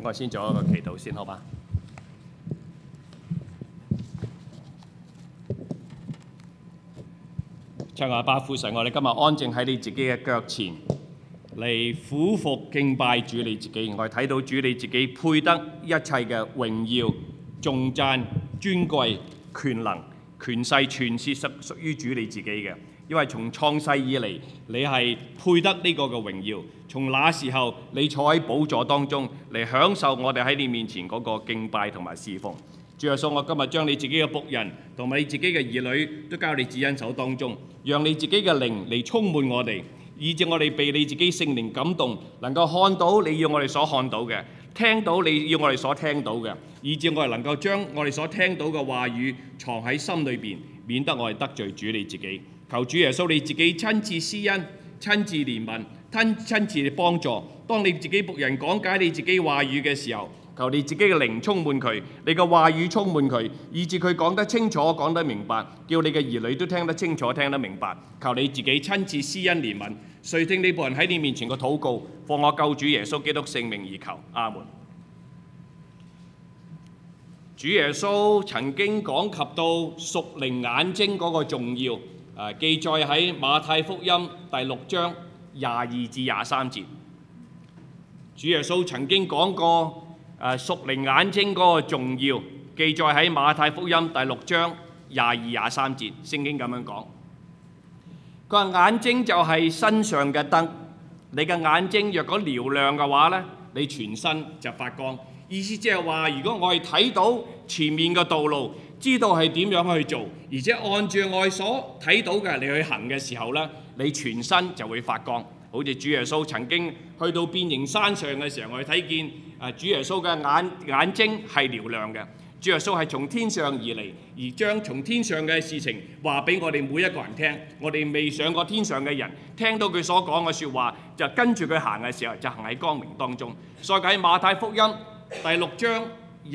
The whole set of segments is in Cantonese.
我先做一個祈禱先，好嗎？親愛的父神，我哋今日安靜喺你自己嘅腳前，嚟俯伏敬拜主你自己。我哋睇到主你自己配得一切嘅榮耀、頌讚、尊貴、權能、權勢，全是屬於主你自己嘅。因為從創世以嚟，你係配得呢個嘅榮耀。從那時候，你坐喺寶座當中嚟享受我哋喺你面前嗰個敬拜同埋侍奉。主耶穌，我今日將你自己嘅僕人同埋你自己嘅兒女都交你至恩手當中，讓你自己嘅靈嚟充滿我哋，以致我哋被你自己聖靈感動，能夠看到你要我哋所看到嘅，聽到你要我哋所聽到嘅，以致我哋能夠將我哋所聽到嘅話語藏喺心裏邊，免得我哋得罪主你自己。求主耶穌你自己親自施恩、親自憐憫、親自幫助。當你自己僕人講解你自己話語嘅時候，求你自己嘅靈充滿佢，你嘅話語充滿佢，以致佢講得清楚、講得明白，叫你嘅兒女都聽得清楚、聽得明白。求你自己親自施恩憐憫，垂聽你僕人喺你面前嘅禱告，奉我救主耶穌基督聖名而求，阿門。主耶穌曾經講及到屬靈眼睛嗰個重要。記載喺馬太福音第6章22至23節。主耶穌曾經講過屬靈眼睛嗰個重要，記載喺馬太福音第6章22、23節。聖經咁樣講，佢話眼睛就係身上嘅燈，你嘅眼睛若果瞭亮嘅話呢，你全身就發光。意思即係話，如果我哋睇到前面嘅道路，知道係點樣去做，而且按住我所睇到嘅你去行嘅時候呢，你全身就會發光。好似主耶穌曾經去到變形山上嘅時候，我哋睇見主耶穌嘅眼睛係瞭亮嘅。主耶穌係從天上而嚟，而將從天上嘅事情話俾我哋每一個人聽。我哋未上過天上嘅人，聽到佢所講嘅説話，就跟住佢行嘅時候，就行喺光明當中。所以喺馬太福音第6章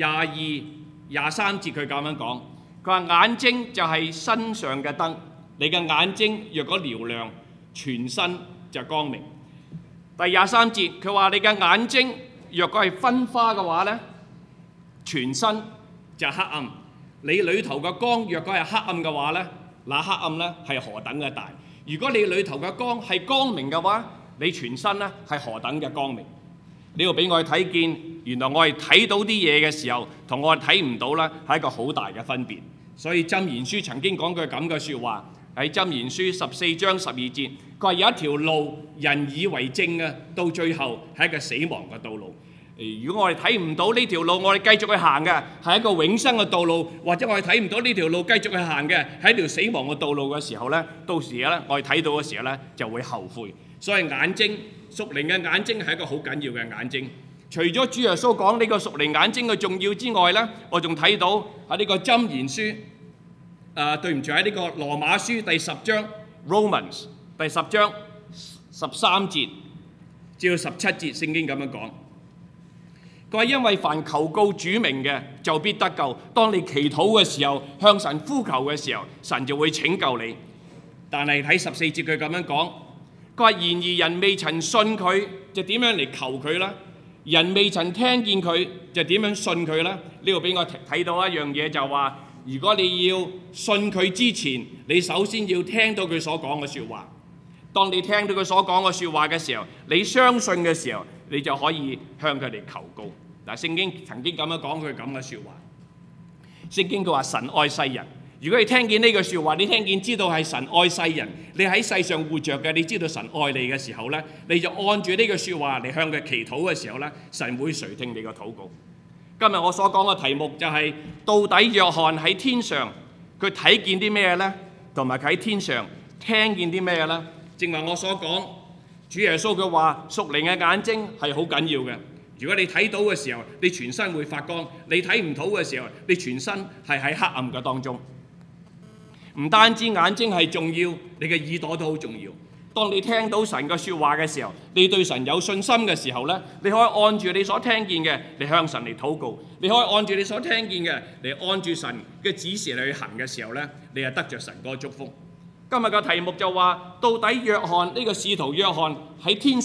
22、23節，佢咁樣講，佢話眼睛就係身上嘅燈，你嘅眼睛若果瞭亮，全身就光明。第23節，佢話你嘅眼睛若果係昏花嘅話呢，全身就黑暗。你裏頭嘅光若果係黑暗嘅話呢，那黑暗呢係何等嘅大。如果你裏頭嘅光係光明嘅話，你全身呢係何等嘅光明。呢度俾我哋睇見，原來我哋睇到啲嘢嘅時候，同我哋睇唔到呢係一個好大嘅分別。所以箴言書曾經講句咁嘅説話，喺箴言書14章12節，佢話有一條路人以為正嘅，到最後係一個死亡嘅道路。如果我哋睇唔到呢條路，我哋繼續去行嘅係一個永生嘅道路，或者我哋睇唔到呢條路繼續去行嘅係一條死亡嘅道路嘅時候呢，到時呢我哋睇到嘅時候呢就會後悔。所以眼睛，屬靈嘅眼睛係一個好緊要嘅眼睛。除咗主耶穌講呢個屬靈眼睛嘅重要之外呢，我仲睇到喺呢個箴言書，對唔住，喺呢個羅馬書第10章 Romans 第10章13節至到17節，聖經咁樣講。佢話因為凡求告主名嘅就必得救。當你祈禱嘅時候，向神呼求嘅時候，神就會拯救你。但係睇14節佢咁樣講，佢話然而人未曾信佢，就點樣嚟求佢啦？人未曾聽見佢，就點樣信佢啦？呢度俾我睇到一樣嘢，就話如果你要信佢之前，你首先要聽到佢所講嘅説話。當你聽到佢所講嘅説話嘅時候，你相信嘅時候，你就可以向佢哋求告。嗱，聖經曾經咁樣講佢咁嘅説話。聖經佢話神愛世人。如果你聽見呢句説話，你聽見知道係神愛世人，你喺世上活着嘅，你知道神愛你嘅時候呢，你就按住呢句説話嚟向佢祈禱嘅時候呢，神會垂聽你嘅禱告。今日我所講嘅題目就係到底約翰喺天上佢睇見啲咩呢？同埋佢喺天上聽見啲咩呢？正話我所講，主耶穌佢話屬靈嘅眼睛係好緊要嘅。如果你睇到嘅時候，你全身會發光；你睇唔到嘅時候，你全身係喺黑暗嘅當中。唔單止眼睛係重要，你嘅耳朵都好重要。當你聽到神嘅説話嘅時候，你對神有信心嘅時候呢，你可以按住你所聽見嘅，你向神嚟禱告；你可以按住你所聽見嘅，嚟按住神嘅指示嚟去行嘅時候呢，你係得着神嗰個祝福。今日嘅題目就話，到底約翰呢個使徒約翰喺天上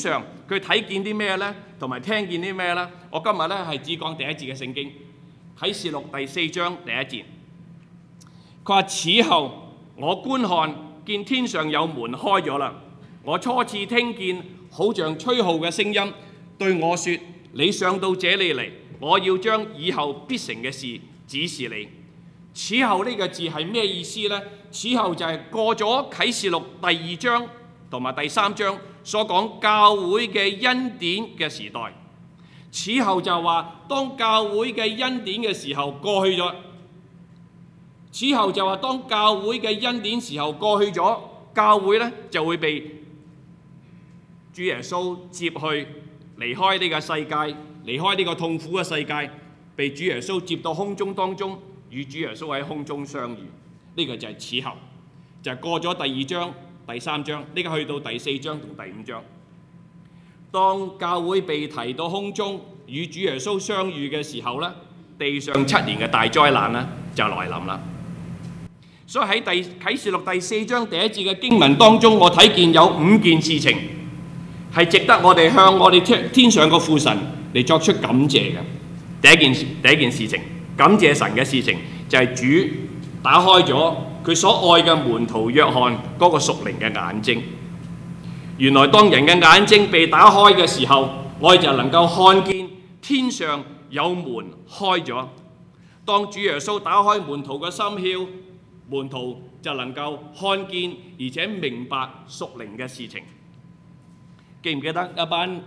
佢睇見啲咩呢？同埋聽見啲咩呢？我今日呢係只講第一節嘅聖經，啟示錄第4章第1節。佢話：此後我觀看，見天上有門開咗啦。我初次聽見好像吹號嘅聲音對我說：你上到這裡嚟，我要將以後必成嘅事指示你。此後呢個字係咩意思呢？此後就係過咗啟示錄第2章同埋第3章所講教會嘅恩典嘅時代。此後就話當教會嘅恩典嘅時候過去咗。此後就話當教會嘅恩典時候過去咗，教會呢就會被主耶穌接去離開呢個世界，離開呢個痛苦嘅世界，被主耶穌接到空中當中，與主耶穌喺空中相遇。呢個就係此後，就係過咗第2章、第3章，呢個去到第4章同第5章。當教會被提到空中與主耶穌相遇嘅時候呢，地上7年嘅大災難呢就來臨啦。所以喺啟示錄第4章第1節嘅經文當中，我睇見有5件事情係值得我哋向我哋天上個父神嚟作出感謝嘅。第一件事情，感謝神嘅事情就係主打開咗佢所愛嘅門徒約翰嗰個屬靈嘅眼睛。原來當人嘅眼睛被打開嘅時候，我哋就能夠看見天上有門開咗。當主耶穌打開門徒嘅心竅，門徒就能夠看見而且明白屬靈嘅事情。記唔記得一班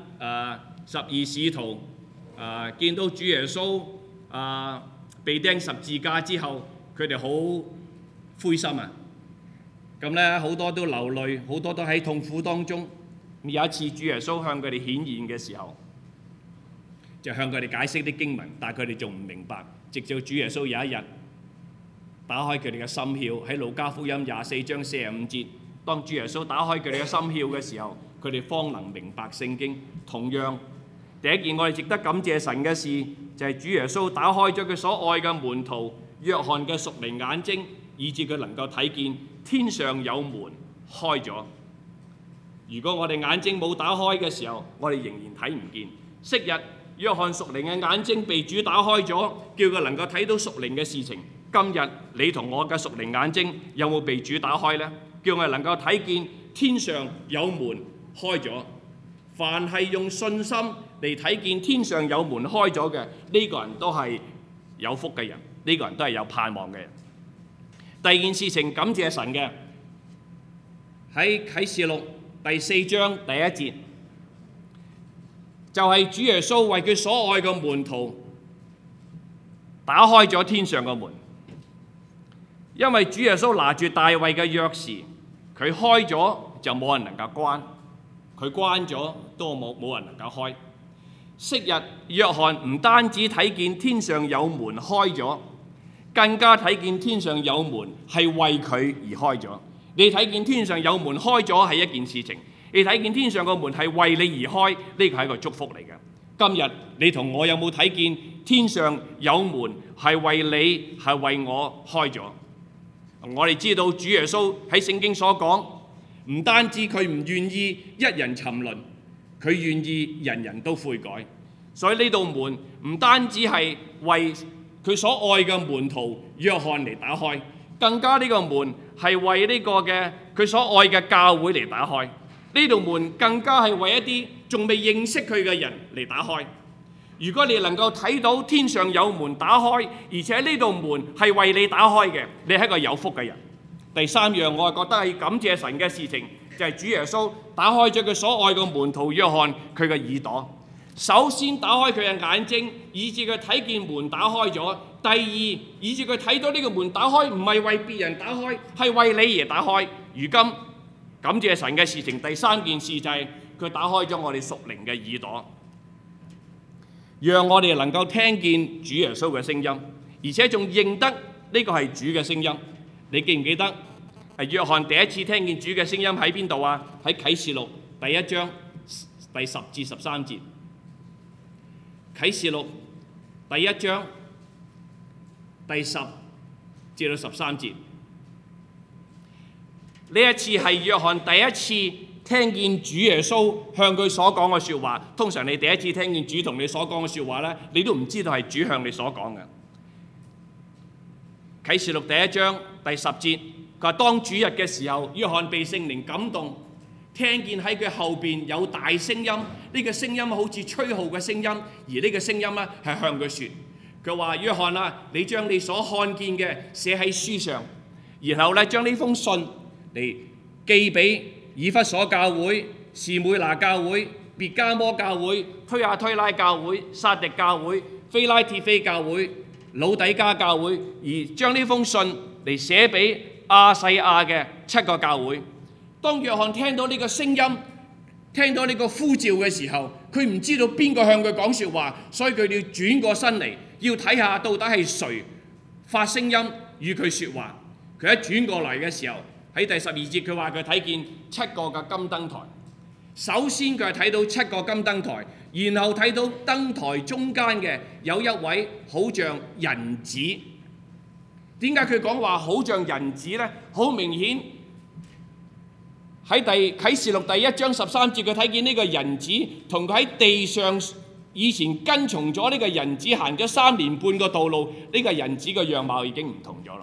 12使徒見到主耶穌被釘十字架之後，佢哋好灰心啊！咁咧好多都流淚，好多都喺痛苦當中。有一次主耶穌向佢哋顯現嘅時候，就向佢哋解釋啲經文，但係佢哋仲唔明白。直到主耶穌有一日打開佢哋嘅心竅，喺路加福音24章45節，當主耶穌打開佢哋嘅心竅嘅時候，佢哋方能明白聖經。同樣，第一件我哋值得感謝神嘅事，就係主耶穌打開咗佢所愛嘅門徒約翰嘅屬靈眼睛，以致佢能夠睇見天上有門開咗。如果我哋眼睛冇打開嘅時候，我哋仍然睇唔見。昔日約翰屬靈嘅眼睛被主打開咗，叫佢能夠睇到屬靈嘅事情。今日你同我嘅屬靈眼睛有冇被主打開呢？叫我哋能夠睇見天上有門開咗。凡係用信心嚟睇見天上有門開咗嘅，呢個人都係有福嘅人，呢個人都係有盼望嘅人。第二件事情感謝神嘅，喺啟示錄第4章第1節，就係主耶穌為佢所愛嘅門徒打開咗天上嘅門。因為主耶穌拿住大衛嘅鑰匙，佢開咗就冇人能夠關，佢關咗都冇人能夠開。昔日約翰唔單止睇見天上有門開咗，更加睇見天上有門係為佢而開咗。你睇見天上有門開咗係一件事情，你睇見天上個門係為你而開，呢個係一個祝福嚟嘅。今日你同我有冇睇見天上有門係為你係為我開咗？我哋知道主耶穌喺聖經所講，唔單止佢唔願意一人沉淪，佢願意人人都悔改。所以呢道門唔單止係為佢所愛嘅門徒約翰嚟打開，更加呢個門係為呢個嘅佢所愛嘅教會嚟打開。呢道門更加係為一啲仲未認識佢嘅人嚟打開。如果你能夠睇到天上有門打開，而且呢道門係為你打開嘅，你係一個有福嘅人。第三樣我係覺得係感謝神嘅事情，就係主耶穌打開咗佢所愛嘅門徒約翰佢嘅耳朵。首先打開佢嘅眼睛，以致佢睇見門打開咗；第二，以致佢睇到呢個門打開唔係為別人打開，係為你而打開。如今感謝神嘅事情，第三件事就係佢打開咗我哋屬靈嘅耳朵，讓我哋能夠聽見主耶穌嘅聲音，而且仲認得呢個係主嘅聲音。你記唔記得約翰第一次聽見主嘅聲音喺邊度啊？喺啟示錄第1章第10至13節。啟示錄第1章第10至到13節。呢一次係約翰第一次聽見主耶穌向佢所講嘅説話。通常你第一次聽見主同你所講嘅説話呢，你都唔知道係主向你所講嘅。啟示錄第1章第10節，佢話當主日嘅時候，約翰被聖靈感動，聽見喺佢後邊有大聲音，呢個聲音好似吹號嘅聲音，而呢個聲音呢係向佢説，佢話：約翰啊，你將你所看見嘅寫喺書上，然後咧將呢封信嚟寄俾以弗所教會、士每拿教會、別迦摩教會、推亞推拉教會、撒狄教會、非拉鐵非教會、老底嘉教會，而將呢封信嚟寫俾亞細亞嘅7個教會。當約翰聽到呢個聲音，聽到呢個呼召嘅時候，佢唔知道邊個向佢講説話，所以佢要轉過身嚟，要睇下到底係誰發聲音與佢説話。佢一轉過嚟嘅時候，喺第12節佢話佢睇見7個嘅金燈台。首先佢係睇到7個金燈台，然後睇到燈台中間嘅有一位好像人子。點解佢講話好像人子呢？好明顯喺啟示錄第1章13節，佢睇見呢個人子同佢喺地上以前跟從咗呢個人子行咗3年半個道路，呢個人子嘅樣貌已經唔同咗啦。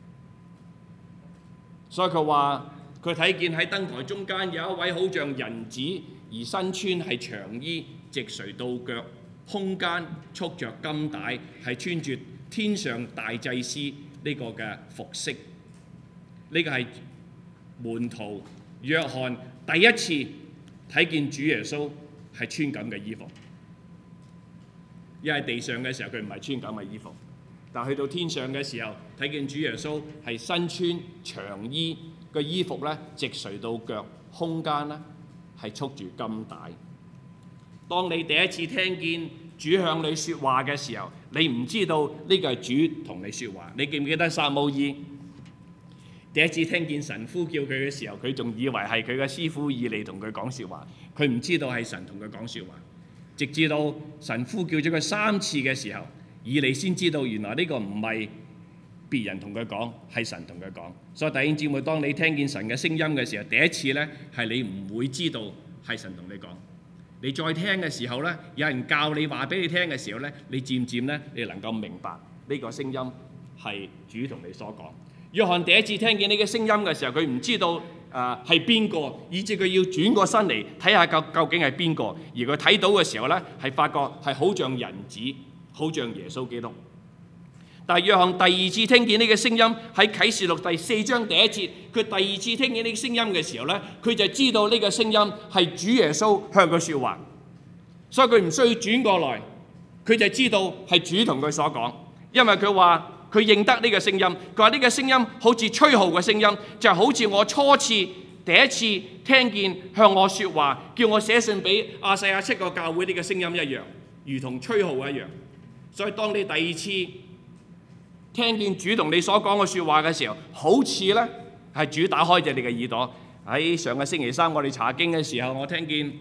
所以佢話佢睇見喺燈台中間有一位好像人子，而身穿係長衣，直垂到腳，胸間束着金帶，係穿住天上大祭司呢個嘅服飾。呢個係門徒約翰第一次睇見主耶穌係穿咁嘅衣服，因為地上嘅時候佢唔係穿咁嘅衣服，但去到天上嘅時候睇見主耶穌係身穿長衣，個衣服咧直垂到腳，胸間咧係束住金帶。當你第一次聽見主向你説話嘅時候，你唔知道呢個係主同你説話。你記唔記得撒母耳第一次聽見神呼叫佢嘅時候，佢仲以為係佢嘅師傅以利同佢講説話，佢唔知道係神同佢講説話。直至到神呼叫咗佢3次嘅時候，以利先知道原來呢個唔係別人同佢講，係神同佢講。所以弟兄姊妹，當你聽見神嘅聲音嘅時候，第一次呢係你唔會知道係神同你講。你再聽嘅時候呢，有人教你話俾你聽嘅時候呢，你漸漸呢你能夠明白呢個聲音係主同你所講。約翰第一次聽見呢個聲音嘅時候，佢唔知道係邊個，以至佢要轉過身嚟睇下究竟係邊個。而佢睇到嘅時候呢，係發覺係好像人子，好像耶穌基督。但係約翰第二次聽見呢個聲音，喺啟示錄第4章第1節，佢第二次聽見呢個聲音嘅時候呢，佢就知道呢個聲音係主耶穌向佢説話，所以佢唔需要轉過來，佢就知道係主同佢所講，因為佢話佢認得呢個聲音，佢話呢個聲音好似吹號嘅聲音，就好似我初次第一次聽見向我説話，叫我寫信俾亞細亞7個教會呢個聲音一樣，如同吹號一樣。所以當你第二次聽見主同你所講嘅説話嘅時候，好似呢係主打開咗你嘅耳朵。喺上個星期三我哋查經嘅時候，我聽見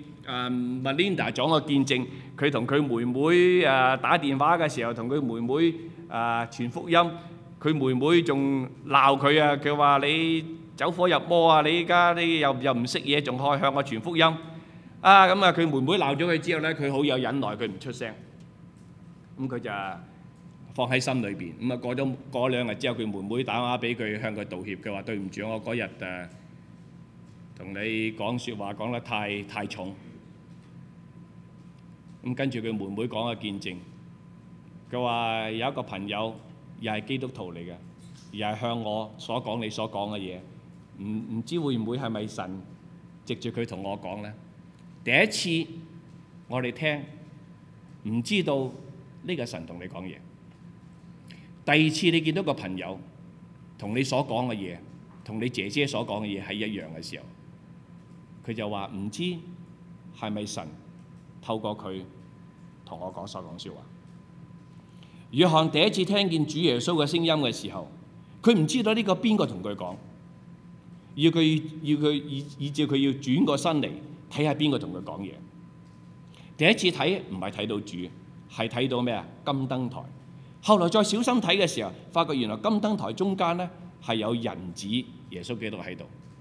Melinda 講個見證，佢同佢妹妹打電話嘅時候，同佢妹妹傳福音，佢妹妹仲鬧佢啊！佢話你走火入魔啊！你依家你又唔識嘢，仲可以向我傳福音啊！咁啊，佢妹妹鬧咗佢之後呢，佢好有忍耐，佢唔出聲，咁佢就放喺心裏邊。咁啊，過2日之後，佢妹妹打電話俾佢，向佢道歉。佢話對唔住，我嗰日同你講説話講得太重。咁跟住佢妹妹講個見證，佢話有一個朋友又係基督徒嚟嘅，又係向我所講你所講嘅嘢，唔知會唔會係咪神藉住佢同我講呢？第一次我哋聽唔知道呢個神同你講嘢，第二次你見到個朋友同你所講嘅嘢，同你姐姐所講嘅嘢係一樣嘅時候，佢就話唔知係咪神透過佢同我所講説話。約翰第一次聽見主耶穌嘅聲音嘅時候，佢唔知道呢個邊個同佢講，以至佢要轉過身嚟睇下邊個同佢講嘢。第一次睇唔係睇到主，係睇到咩啊？金燈台。後來再小心睇嘅時候，發覺原來金燈台中間呢係有人子耶穌基督喺度。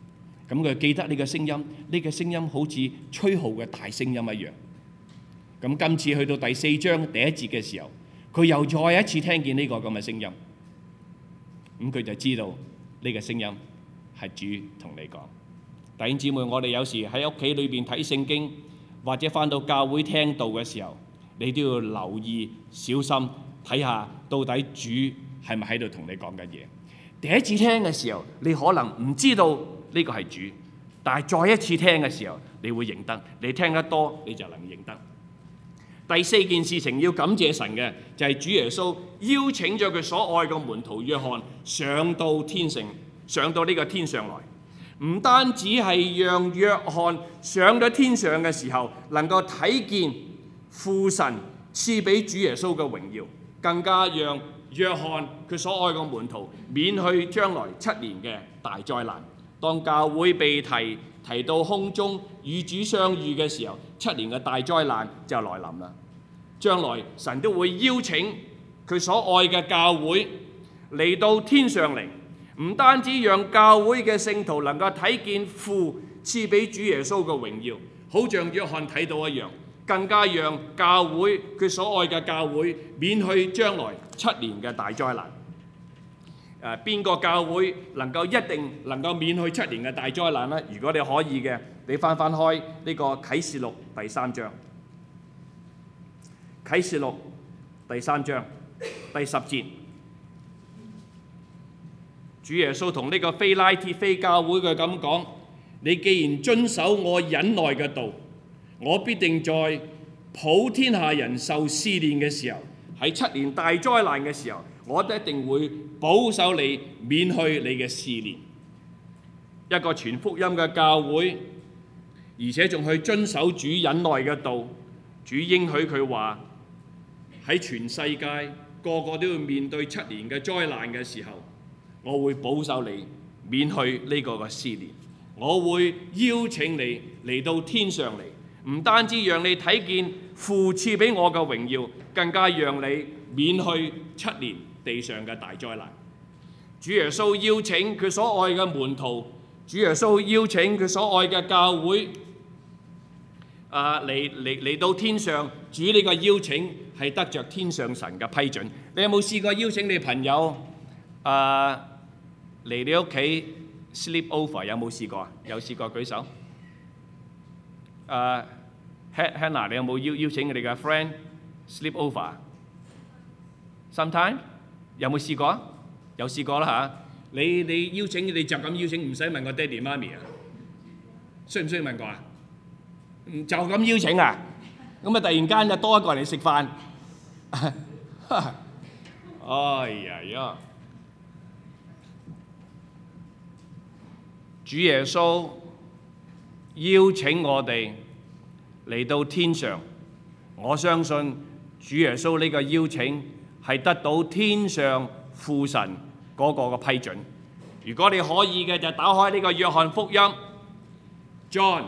咁佢記得呢個聲音，呢個聲音好似吹號嘅大聲音一樣。咁今次去到第4章第1節嘅時候，佢又再一次聽見呢個咁嘅聲音，咁佢就知道呢個聲音係主同你講。弟兄姊妹，我哋有時喺屋企裏邊睇聖經，或者返到教會聽道嘅時候，你都要留意小心睇下，到底主係咪喺度同你講緊嘢？第一次聽嘅時候，你可能唔知道呢個係主，但係再一次聽嘅時候，你會認得。你聽得多，你就能認得。第4件事情要感謝神嘅，就係主耶穌邀請咗佢所愛嘅門徒約翰上到天城，上到呢個天上來。唔單止係讓約翰上咗天上嘅時候能夠睇見父神賜俾主耶穌嘅榮耀，更加讓約翰佢所愛嘅門徒免去將來7年嘅大災難。當教會被提到空中與主相遇嘅時候，7年嘅大災難就來臨啦。將來神都會邀請佢所愛嘅教會嚟到天上嚟，唔單止讓教會嘅聖徒能夠睇見父賜俾主耶穌嘅榮耀，好像約翰睇到一樣，更加讓教會佢所愛嘅教會免去將來7年嘅大災難。邊個教會一定能夠免去7年嘅大災難呢？如果你可以嘅，你翻開呢個啟示錄第3章，啟示錄第3章第10節，主耶穌同呢個非拉鐵非教會佢咁講：你既然遵守我忍耐嘅道，我必定在普天下人受試煉嘅時候，喺7年大災難嘅時候，我都一定會保守你，免去你嘅試煉。一個傳福音嘅教會，而且仲去遵守主忍耐嘅道，主應許佢話喺全世界個個都要面對7年嘅災難嘅時候，我會保守你，免去呢個嘅試煉。我會邀請你嚟到天上嚟，唔單止讓你睇見父賜俾我嘅榮耀，更加讓你免去7年地上嘅大災難。主耶穌邀請佢所愛嘅門徒，主耶穌邀請佢所愛嘅教會嚟到天上。主呢個邀請係得着天上神嘅批准。你有冇試過邀請你朋友嚟你屋企 sleep over？ 有冇試過啊？有試過舉手。Hannah， 你有冇邀請你哋嘅 friend sleep over？Sometime？ 有冇試過啊？有試過啦嚇。你邀請，你就咁邀請，唔使問個爹哋媽咪啊？需唔需要問過啊？就咁邀請啊？咁啊突然間就多一個人嚟食飯。哎呀！主耶穌邀請我哋嚟到天上，我相信主耶穌呢個邀請係得到天上父神嗰個嘅批准。如果你可以嘅，就打開呢個約翰福音 John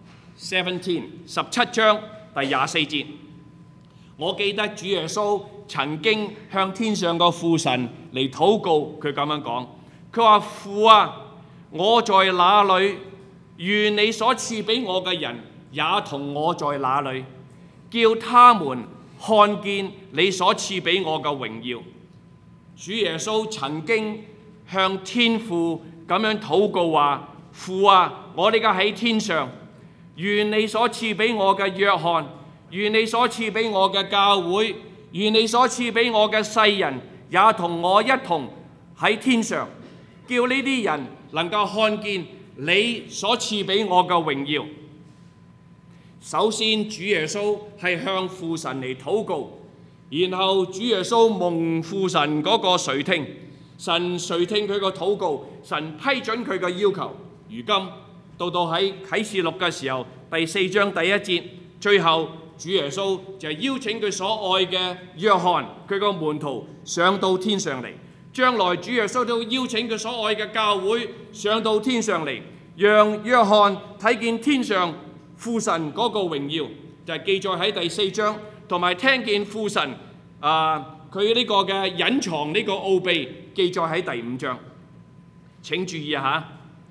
17章第24節。我記得主耶穌曾經向天上個父神嚟禱告，佢咁樣講，佢話：父啊，我在哪裏，願你所賜俾我嘅人也同我在哪裏，叫他們看見你所賜俾我嘅榮耀。主耶穌曾經向天父咁樣禱告話：父啊，我哋而家喺天上，願你所賜俾我嘅約翰，願你所賜俾我嘅教會，願你所賜俾我嘅世人，也同我一同喺天上，叫呢啲人能夠看見你所賜俾我嘅榮耀。首先，主耶穌係向父神嚟禱告，然後主耶穌蒙父神嗰個垂聽，神垂聽佢個禱告，神批准佢嘅要求。如今到喺啟示錄嘅時候，第4章第1節，最後主耶穌就邀請佢所愛嘅約翰，佢個門徒上到天上嚟。將來主耶穌都邀請佢所愛嘅教會上到天上嚟，讓約翰睇見天上父神嗰個榮耀，就係記載喺第4章，同埋聽見父神佢呢個嘅隱藏呢個奧秘，記載喺第5章。請注意下，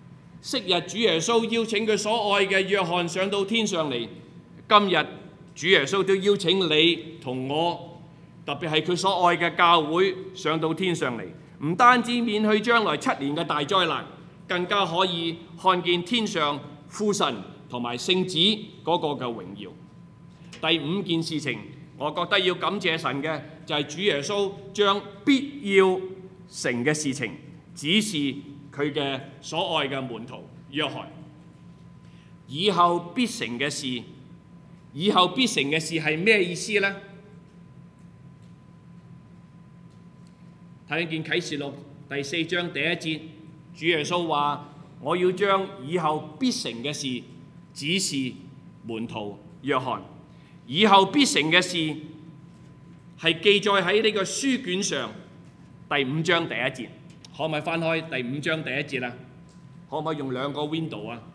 昔日主耶穌邀請佢所愛嘅約翰上到天上嚟，今日主耶穌都邀請你同我，特別係佢所愛嘅教會上到天上嚟，唔單止免去將來7年嘅大災難，更加可以看見天上父神同埋聖子嗰個嘅榮耀。第5件事情，我覺得要感謝神嘅就係主耶穌將必要成嘅事情指示佢嘅所愛嘅門徒約翰。以後必成嘅事，以後必成嘅事係咩意思呢？睇見啟示錄第4章第1節，主耶穌話：我要將以後必成嘅事指示門徒約翰。以後必成嘅事係記載喺呢個書卷上第5章第1節。可唔可以翻開第5章第1節啊？可唔可以用2個 window 啊？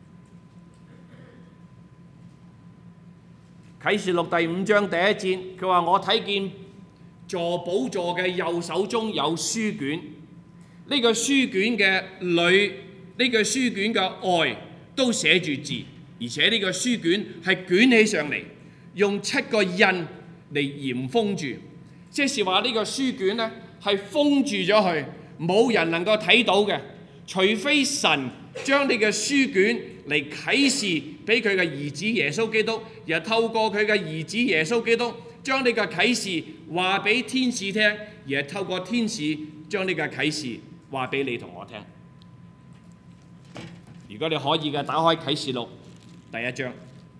啟示錄第5章第1節，佢話：我睇見坐寶座嘅右手中有書卷，呢個書卷嘅裏，呢個書卷嘅外都寫住字，而且呢個書卷係捲起上嚟，用7個印嚟嚴封住，即是話呢個書卷呢係封住咗佢，冇人能夠睇到嘅，除非神將呢個書卷嚟啟示俾佢嘅兒子耶穌基督，而透過佢嘅兒子耶穌基督將呢個啟示話俾天使聽，而係透過天使將呢個啟示話俾你同我聽。如果你可以嘅，打開啟示錄第1章。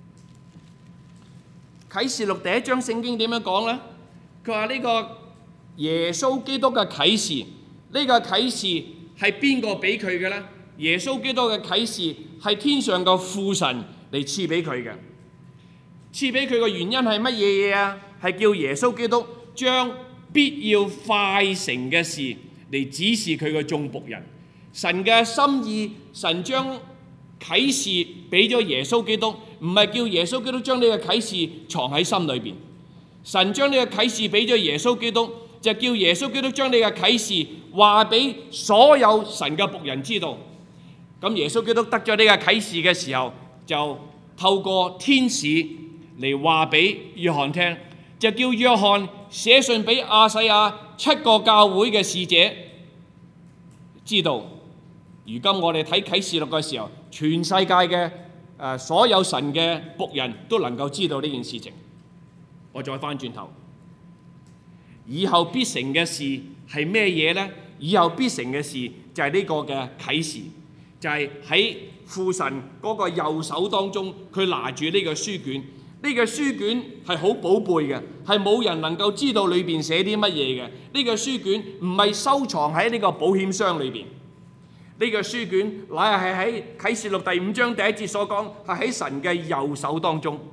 啟示錄第1章聖經點樣講呢？佢話呢個耶穌基督嘅啟示，呢個啟示係邊個俾佢嘅呢？耶穌基督嘅啟示係天上嘅父神嚟賜俾佢嘅。賜俾佢嘅原因係乜嘢嘢啊？係叫耶穌基督將必要快成嘅事嚟指示佢嘅眾僕人。神嘅心意，神將啟示俾咗耶穌基督，唔係叫耶穌基督將呢個啟示藏喺心裏邊。神將呢個啟示俾咗耶穌基督，就叫耶穌基督將呢個啟示話俾所有神嘅僕人知道。咁耶穌基督得咗呢個啟示嘅時候，就透過天使嚟話俾約翰聽，就叫約翰寫信俾亞細亞7個教會嘅使者知道。如今我哋睇啟示錄嘅時候，全世界嘅所有神嘅僕人都能夠知道呢件事情。我再翻轉頭，以後必成嘅事係咩嘢呢？以後必成嘅事就係呢個嘅啟示，就係喺父神嗰個右手當中，佢拿住呢個書卷。呢個書卷係好寶貝嘅，係冇人能夠知道裏邊寫啲乜嘢嘅。呢個書卷唔係收藏喺呢個保險箱裏邊。呢個書卷乃係喺啟示錄第5章第1節所講，係喺神嘅右手當中。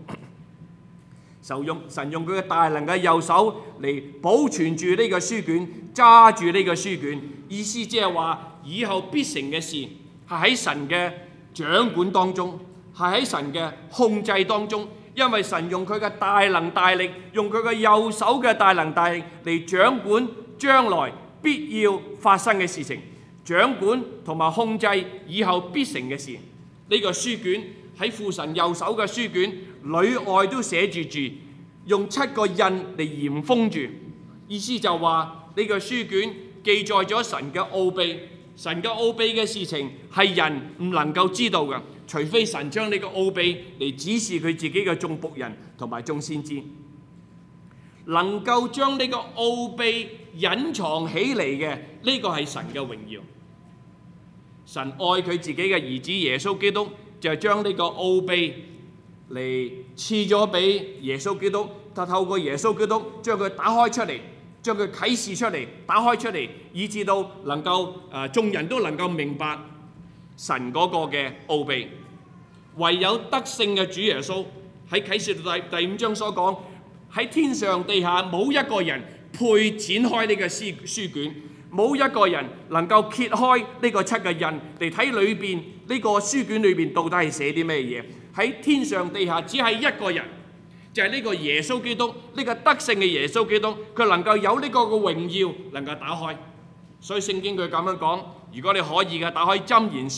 神用佢嘅大能嘅右手嚟保存住呢個書卷，揸住呢個書卷。意思即係話，以後必成嘅事係喺神嘅掌管當中，係喺神嘅控制當中。因為神用佢嘅大能大力，用佢嘅右手嘅大能大力嚟掌管將來必要發生嘅事情，掌管同埋控制以後必成嘅事。呢個書卷喺父神右手嘅書卷裏外都寫住字，用7個印嚟嚴封住。意思就話呢個書卷記載咗神嘅奧秘，神嘅奧秘嘅事情係人唔能夠知道嘅，除非神將呢個奧秘嚟指示佢自己嘅眾僕人同埋眾先知。能夠將呢個奧秘隱藏起嚟嘅，呢個係神嘅榮耀。神愛佢自己嘅兒子耶穌基督，就係將呢個奧秘嚟賜咗俾耶穌基督，就透過耶穌基督將佢打開出嚟，將佢啟示出嚟，打開出嚟，以致到能夠眾人都能夠明白神嗰個嘅奧秘。唯有得勝嘅主耶穌喺啟示錄第5章所講，喺天上地下冇一個人配展開呢個書卷，冇一個人能夠揭開呢個7個印嚟睇裏邊呢個書卷裏邊到底係寫啲咩嘢。喺天上地下只係一個人，就係呢個耶穌基督，呢個得勝嘅耶穌基督，佢能夠有呢個嘅榮耀能夠打開。所以聖經佢咁樣講，如果你可以嘅，打開箴言書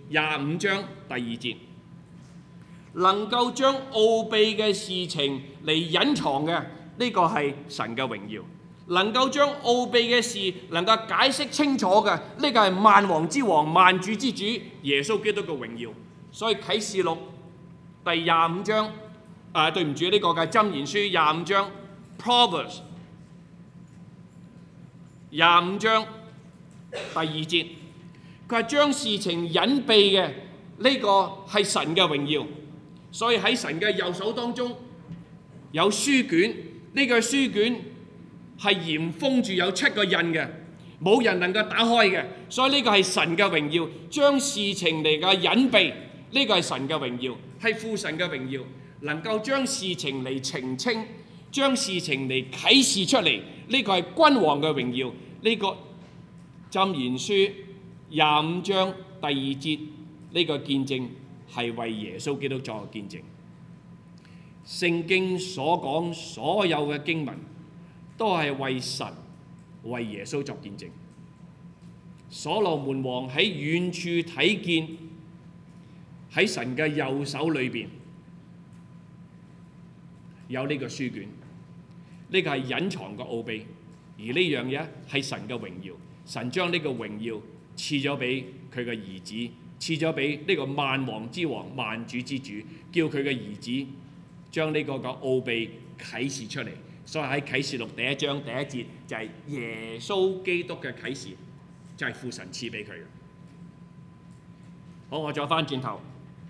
25章第2節，能夠將奧秘嘅事情嚟隱藏嘅，呢個係神嘅榮耀；能夠將奧秘嘅事能夠解釋清楚嘅，呢個係萬王之王、萬主之主耶穌基督嘅榮耀。所以啟示錄第25章，對唔住，呢個嘅箴言書25章 Proverbs 25章第2節，佢係將事情隱秘嘅，呢個係神嘅榮耀。所以喺神嘅右手當中有書卷，呢個書卷係嚴封住有7個印嘅，冇人能夠打開嘅。所以呢個係神嘅榮耀，將事情嚟嘅隱秘，呢個係神嘅榮耀，係父神嘅榮耀，能夠將事情嚟澄清，將事情嚟啟示出嚟，呢個係君王嘅榮耀。呢個箴言書25章第2節，呢個見證係為耶穌基督作個見證。聖經所講所有嘅經文都係為神、為耶穌作見證。所羅門王喺遠處睇見，喺神嘅右手裏邊有呢個書卷，呢個係隱藏嘅奧秘，而呢樣嘢係神嘅榮耀。神將呢個榮耀賜咗俾佢嘅兒子，賜咗俾呢個萬王之王、萬主之主，叫佢嘅兒子將呢個嘅奧秘啟示出嚟。所以喺啟示錄第1章第1節就係耶穌基督嘅啟示，就係父神賜俾佢嘅。好，我再翻轉頭，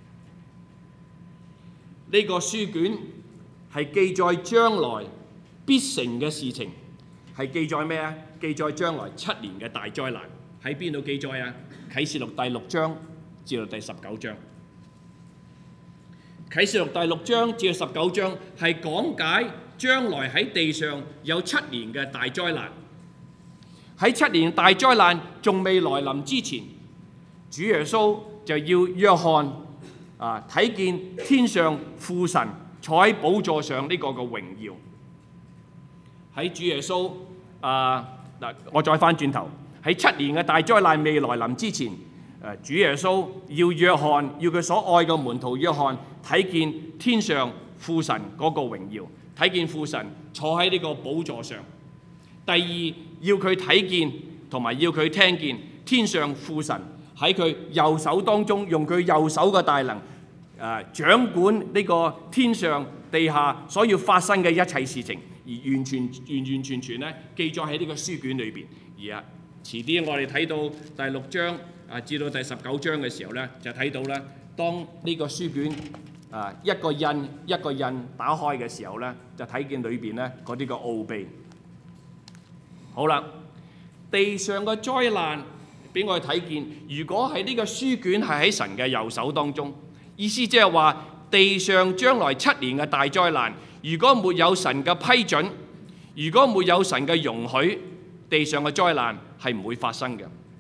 呢個書卷係記載將來必成嘅事情，係記載咩啊？記載將來7年嘅大災難。喺邊度記載啊？啟示錄第6章至到第19章。啟示錄第6章至到19章係講解將來喺地上有7年嘅大災難。喺7年大災難仲未來臨之前，主耶穌就要約翰睇見天上父神坐喺寶座上呢個嘅榮耀。喺主耶穌我再翻轉頭，喺7年嘅大災難未來臨之前，主耶穌要約翰，要佢所愛嘅門徒約翰睇見天上父神嗰個榮耀，睇見父神坐喺呢個寶座上。第二，要佢睇見同埋要佢聽見天上父神喺佢右手當中，用佢右手嘅大能掌管呢個天上地下所要發生嘅一切事情，而完全咧記載喺呢個書卷裏邊。而遲啲我哋睇到第6章至到第19章嘅時候咧，就睇到咧，當呢個書卷一個印一個印打開嘅時候咧，就睇見裏邊咧嗰啲嘅奧秘。好啦，地上嘅災難俾我哋睇見，如果係呢個書卷係喺神嘅右手當中，意思即係話地上將來7年嘅大災難，如果沒有神嘅批准，如果沒有神嘅容許，地上嘅災難係唔會發生嘅。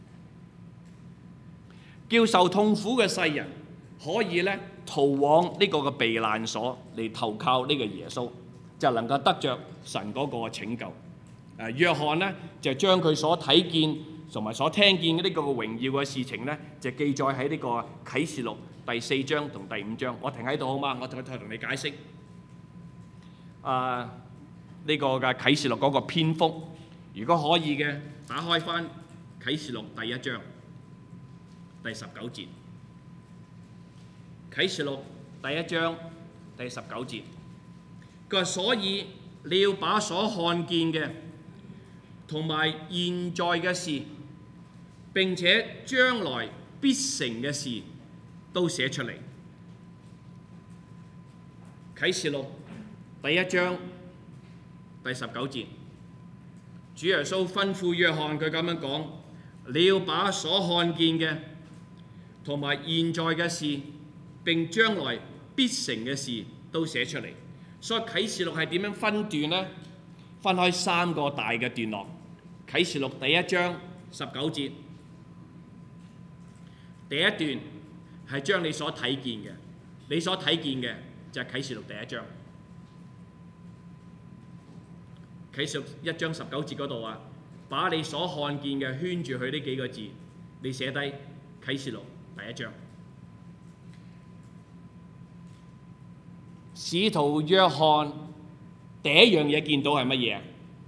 叫受痛苦嘅世人可以咧逃往呢個嘅避難所嚟投靠呢個耶穌，就能夠得着神嗰個拯救。約翰呢，就將佢所睇見同埋所聽見呢個榮耀嘅事情呢，就記載喺呢個啟示錄第4章同第5章。我停喺度好嗎？我再同你解釋呢個嘅啟示錄嗰個篇幅。如果可以嘅，打開翻啟示錄第1章第19節。啟示錄第1章第19節，佢話：所以你要把所看見嘅同埋現在嘅事，並且將來必成嘅事都寫出嚟。啟示錄第1章第19節，主耶穌吩咐約翰，佢咁樣講：你要把所看見嘅同埋現在嘅事，並將來必成嘅事都寫出嚟。所以啟示錄係點樣分段呢？分開3個大嘅段落。啟示錄第1章19節，第一段係將你所睇見嘅，你所睇見嘅就係啟示錄第1章。啟示錄1章19節嗰度啊，把你所看見嘅圈住佢呢幾個字，你寫低啟示錄第1章。 使徒約翰第一樣嘢見到係乜嘢？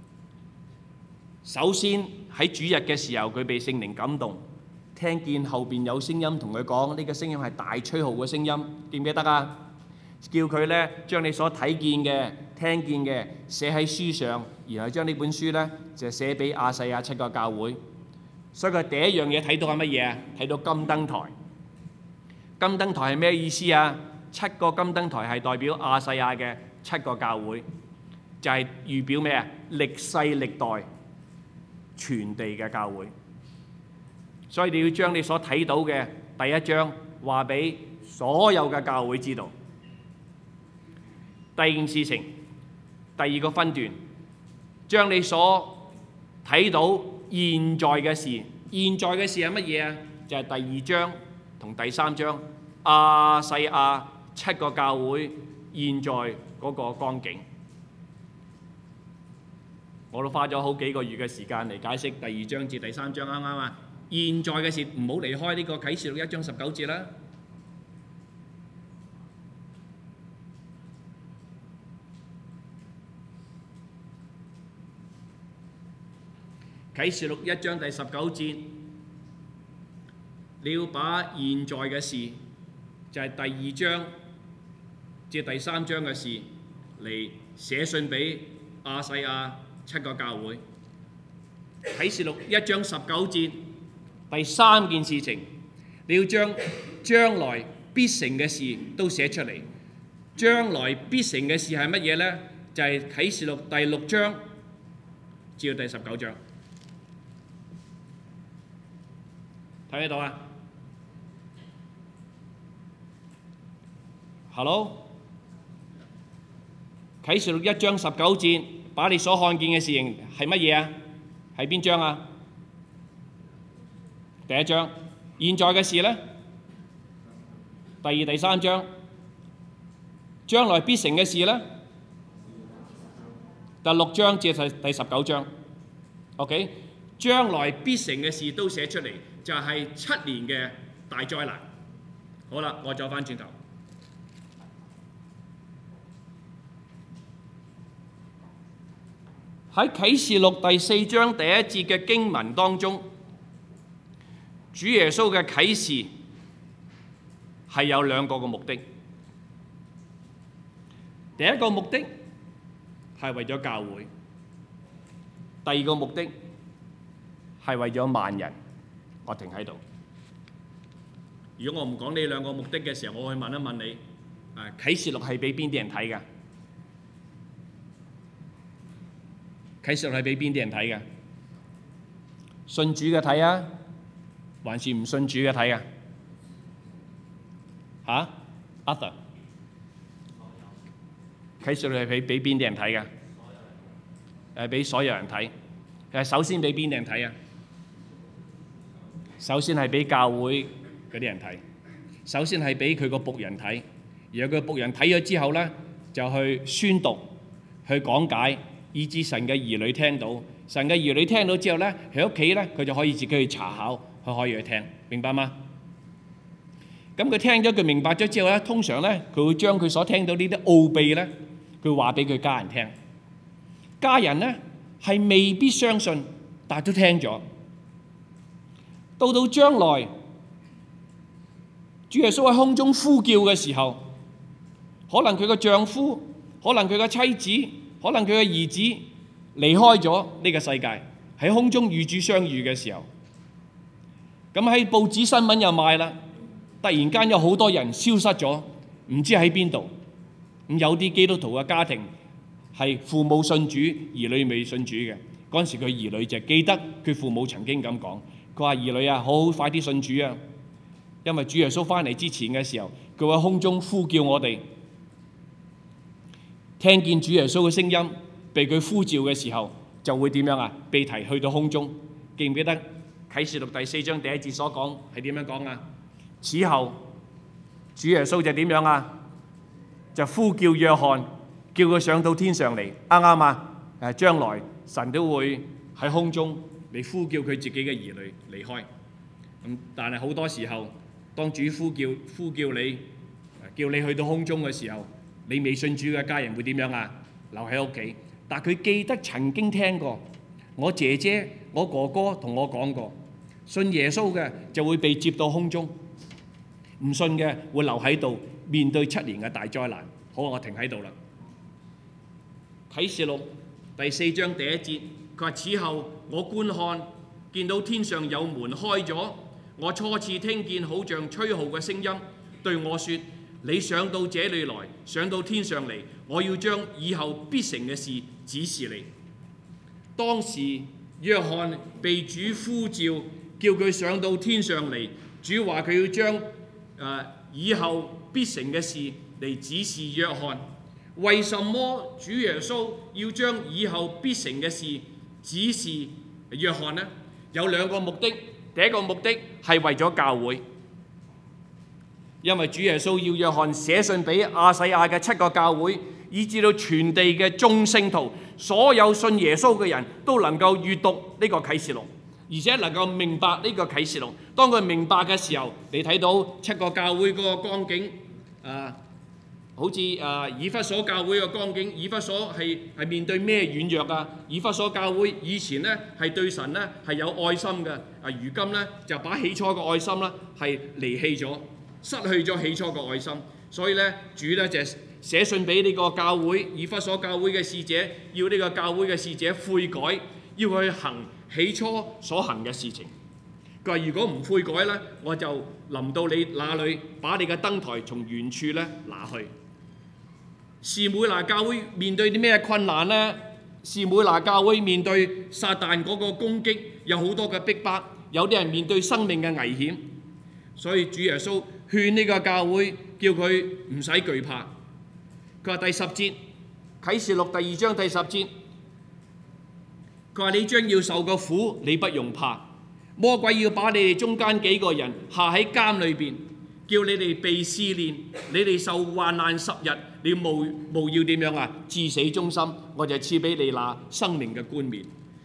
首先喺主日嘅時候，佢被聖靈感動，聽見後邊有聲音同佢講，呢個聲音係大吹號嘅聲音，記唔記得啊？叫佢呢將你所睇見嘅、聽見嘅寫喺書上，然後將呢本書呢就寫俾亞細亞7個教會。所以佢第一樣嘢睇到係乜嘢啊？睇到金燈台。金燈台係咩意思啊？7個金燈台係代表亞細亞嘅7個教會，就係預表咩啊？歷世歷代全地嘅教會。所以你要將你所睇到嘅第一章話俾所有嘅教會知道。第二件事情，第二個分段，將你所睇到現在嘅事，現在嘅事係乜嘢啊？就係第二章同第三章亞細亞7個教會現在嗰個光景。我都花咗好幾個月嘅時間嚟解釋第二章至第三章，啱唔啱啊？現在嘅事唔好離開呢個啟示錄1章19節啦。啟示錄1章第19節，你要把現在嘅事，就係第二章至第三章嘅事嚟寫信俾亞細亞7個教會。啟示錄1章19節，第三件事情，你要將將來必成嘅事都寫出嚟。將來必成嘅事係乜嘢呢？就係啟示錄第6章至到第19章。睇唔睇到啊 ？Hello， 啟示錄1章19節，把你所看見嘅事情係乜嘢啊？係邊章啊？第一章。現在嘅事呢？第二、第三章。將來必成嘅事呢？第6章至第19章。OK， 將來必成嘅事都寫出嚟。就係7年嘅大災難。好啦，我走返轉頭喺啟示錄第4章第1節嘅經文當中，主耶穌嘅啟示係有兩個嘅目的。第一個目的係為咗教會，第二個目的係為咗萬人。我停喺度。如果我唔講呢兩個目的嘅時候，我去問一問你，啟示錄係俾邊啲人睇㗎？啟示錄係俾邊啲人睇㗎？信主嘅睇啊，還是唔信主嘅睇啊？嚇 ，Arthur， 啟示錄係俾邊啲人睇㗎？俾所有人睇。首先俾邊啲人睇啊？首先係俾教會嗰啲人睇，首先係俾佢個僕人睇，然後佢個僕人睇咗之後呢，就去宣讀、去講解，以致神嘅兒女聽到。神嘅兒女聽到之後呢，喺屋企呢，佢就可以自己去查考，佢可以去聽，明白嗎？咁佢聽咗，佢明白咗之後呢，通常呢，佢會將佢所聽到呢啲奧秘呢，佢話俾佢家人聽。家人呢，係未必相信，但係都聽咗。到將來，主耶穌喺空中呼叫嘅時候，可能佢個丈夫，可能佢個妻子，可能佢嘅兒子離開咗呢個世界，喺空中與主相遇嘅時候，咁喺報紙新聞又賣啦，突然間有好多人消失咗，唔知喺邊度。咁有啲基督徒嘅家庭係父母信主，兒女未信主嘅，嗰陣時佢兒女就記得佢父母曾經咁講。佢話：兒女啊，好快啲信主啊！因為主耶穌翻嚟之前嘅時候，佢喺空中呼叫我哋，聽見主耶穌嘅聲音，被佢呼召嘅時候，就會點樣啊？被提去到空中。記唔記得啟示錄第4章第1節所講係點樣講啊？此後，主耶穌就點樣啊？就呼叫約翰，叫佢上到天上嚟，啱唔啱啊？將來神都會喺空中嚟呼叫佢自己嘅兒女離開。但係好多時候，當主呼叫你，叫你去到空中嘅時候， 你未信主嘅家人會點樣啊？留喺屋企。但佢記得曾經聽過我姐姐、我哥哥同我講過，信耶穌嘅就會被接到空中，唔信嘅會留喺度面對7年嘅大災難。好，我停喺度啦。啟示錄第4章第1節，佢話：此後我觀看，見到天上有門開咗，我初次聽見好像吹號嘅聲音對我說：你上到這裏來，上到天上嚟，我要將以後必成嘅事指示你。當時約翰被主呼召，叫佢上到天上嚟。主話佢要將以後必成嘅事嚟指示約翰。為什麼主耶穌要將以後必成嘅事指示約翰呢？有2個目的。第一個目的係為咗教會，因為主耶穌要約翰寫信俾亞細亞嘅7個教會，以至到全地嘅眾聖徒，所有信耶穌嘅人都能夠閱讀呢個啟示錄，而且能夠明白呢個啟示錄。當佢明白嘅時候，你睇到7個教會嗰個光景，好似以弗所教會嘅光景。以弗所係面對咩軟弱啊？以弗所教會以前呢係對神呢係有愛心嘅，如今呢就把起初嘅愛心呢係離棄咗，失去咗起初嘅愛心。所以呢，主呢就寫信俾呢個教會，以弗所教會嘅使者，要呢個教會嘅使者悔改，要去行起初所行嘅事情。佢話：如果唔悔改呢，我就臨到你那裏，把你嘅燈台從原處呢拿去。士每拿教會面對啲咩困難呢？士每拿教會面對撒旦嗰個攻擊，有好多嘅逼迫，有啲人面對生命嘅危險。所以主耶穌勸呢個教會，叫佢唔使懼怕。佢話第10節，啟示錄第2章第10節，佢話：你將要受個苦，你不用怕。魔鬼要把你哋中間幾個人下喺監裏邊，叫你哋被試煉，你哋受患難10日，你務要點樣啊？至死忠心，我就賜俾你那生命嘅冠冕。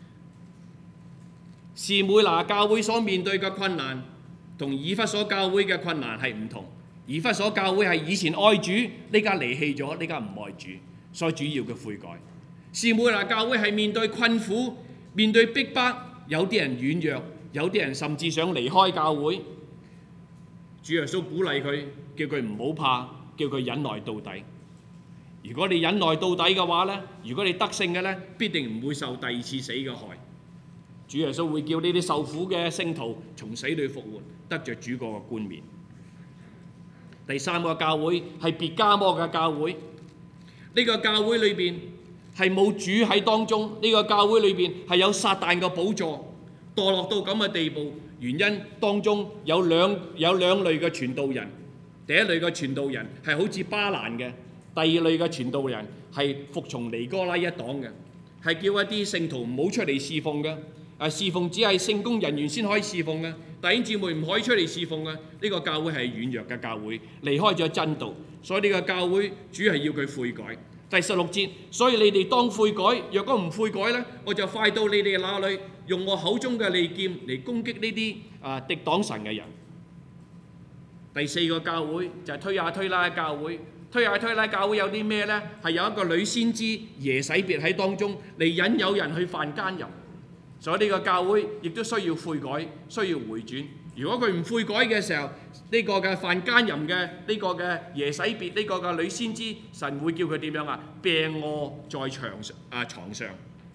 士每拿教會所面對嘅困難，同以弗所教會嘅困難係唔同。以弗所教會係以前愛主，呢家離棄咗，呢家唔愛主，所以主要嘅悔改。士每拿教會係面對困苦，面對逼迫，有啲人軟弱，有啲人甚至想離開教會。主耶穌鼓勵佢，叫佢唔好怕，叫佢忍耐到底。如果你忍耐到底嘅話呢，如果你得勝嘅呢，必定唔會受第2次死嘅害。主耶穌會叫呢啲受苦嘅聖徒從死裏復活，得着主國嘅冠冕。第3個教會係別迦摩嘅教會，呢個教會裏邊係冇主喺當中，呢個教會裏邊係有撒旦嘅寶座，墮落到咁嘅地步。原因當中有兩類嘅傳道人，第一類嘅傳道人係好似巴蘭嘅，第二類嘅傳道人係服從尼哥拉一黨嘅，係叫一啲聖徒唔好出嚟侍奉嘅。侍奉只係聖工人員先可以侍奉嘅，弟兄姊妹唔可以出嚟侍奉嘅。呢個教會係軟弱嘅教會，離開咗真道，所以呢個教會主係要佢悔改。第16節，所以你哋當悔改，若果唔悔改呢，我就快到你哋那裏，用我口中嘅利劍嚟攻擊呢啲敵擋神嘅人。第4個教會就係推雅推拉嘅教會。推雅推拉教會有啲咩呢？係有一個女先知耶洗別喺當中嚟引誘人去犯奸淫。所以呢個教會亦都需要悔改，需要回轉。如果佢唔悔改嘅時候，呢個嘅犯奸淫嘅呢個嘅耶洗別，呢個嘅女先知，神會叫佢點樣啊？病臥在床上。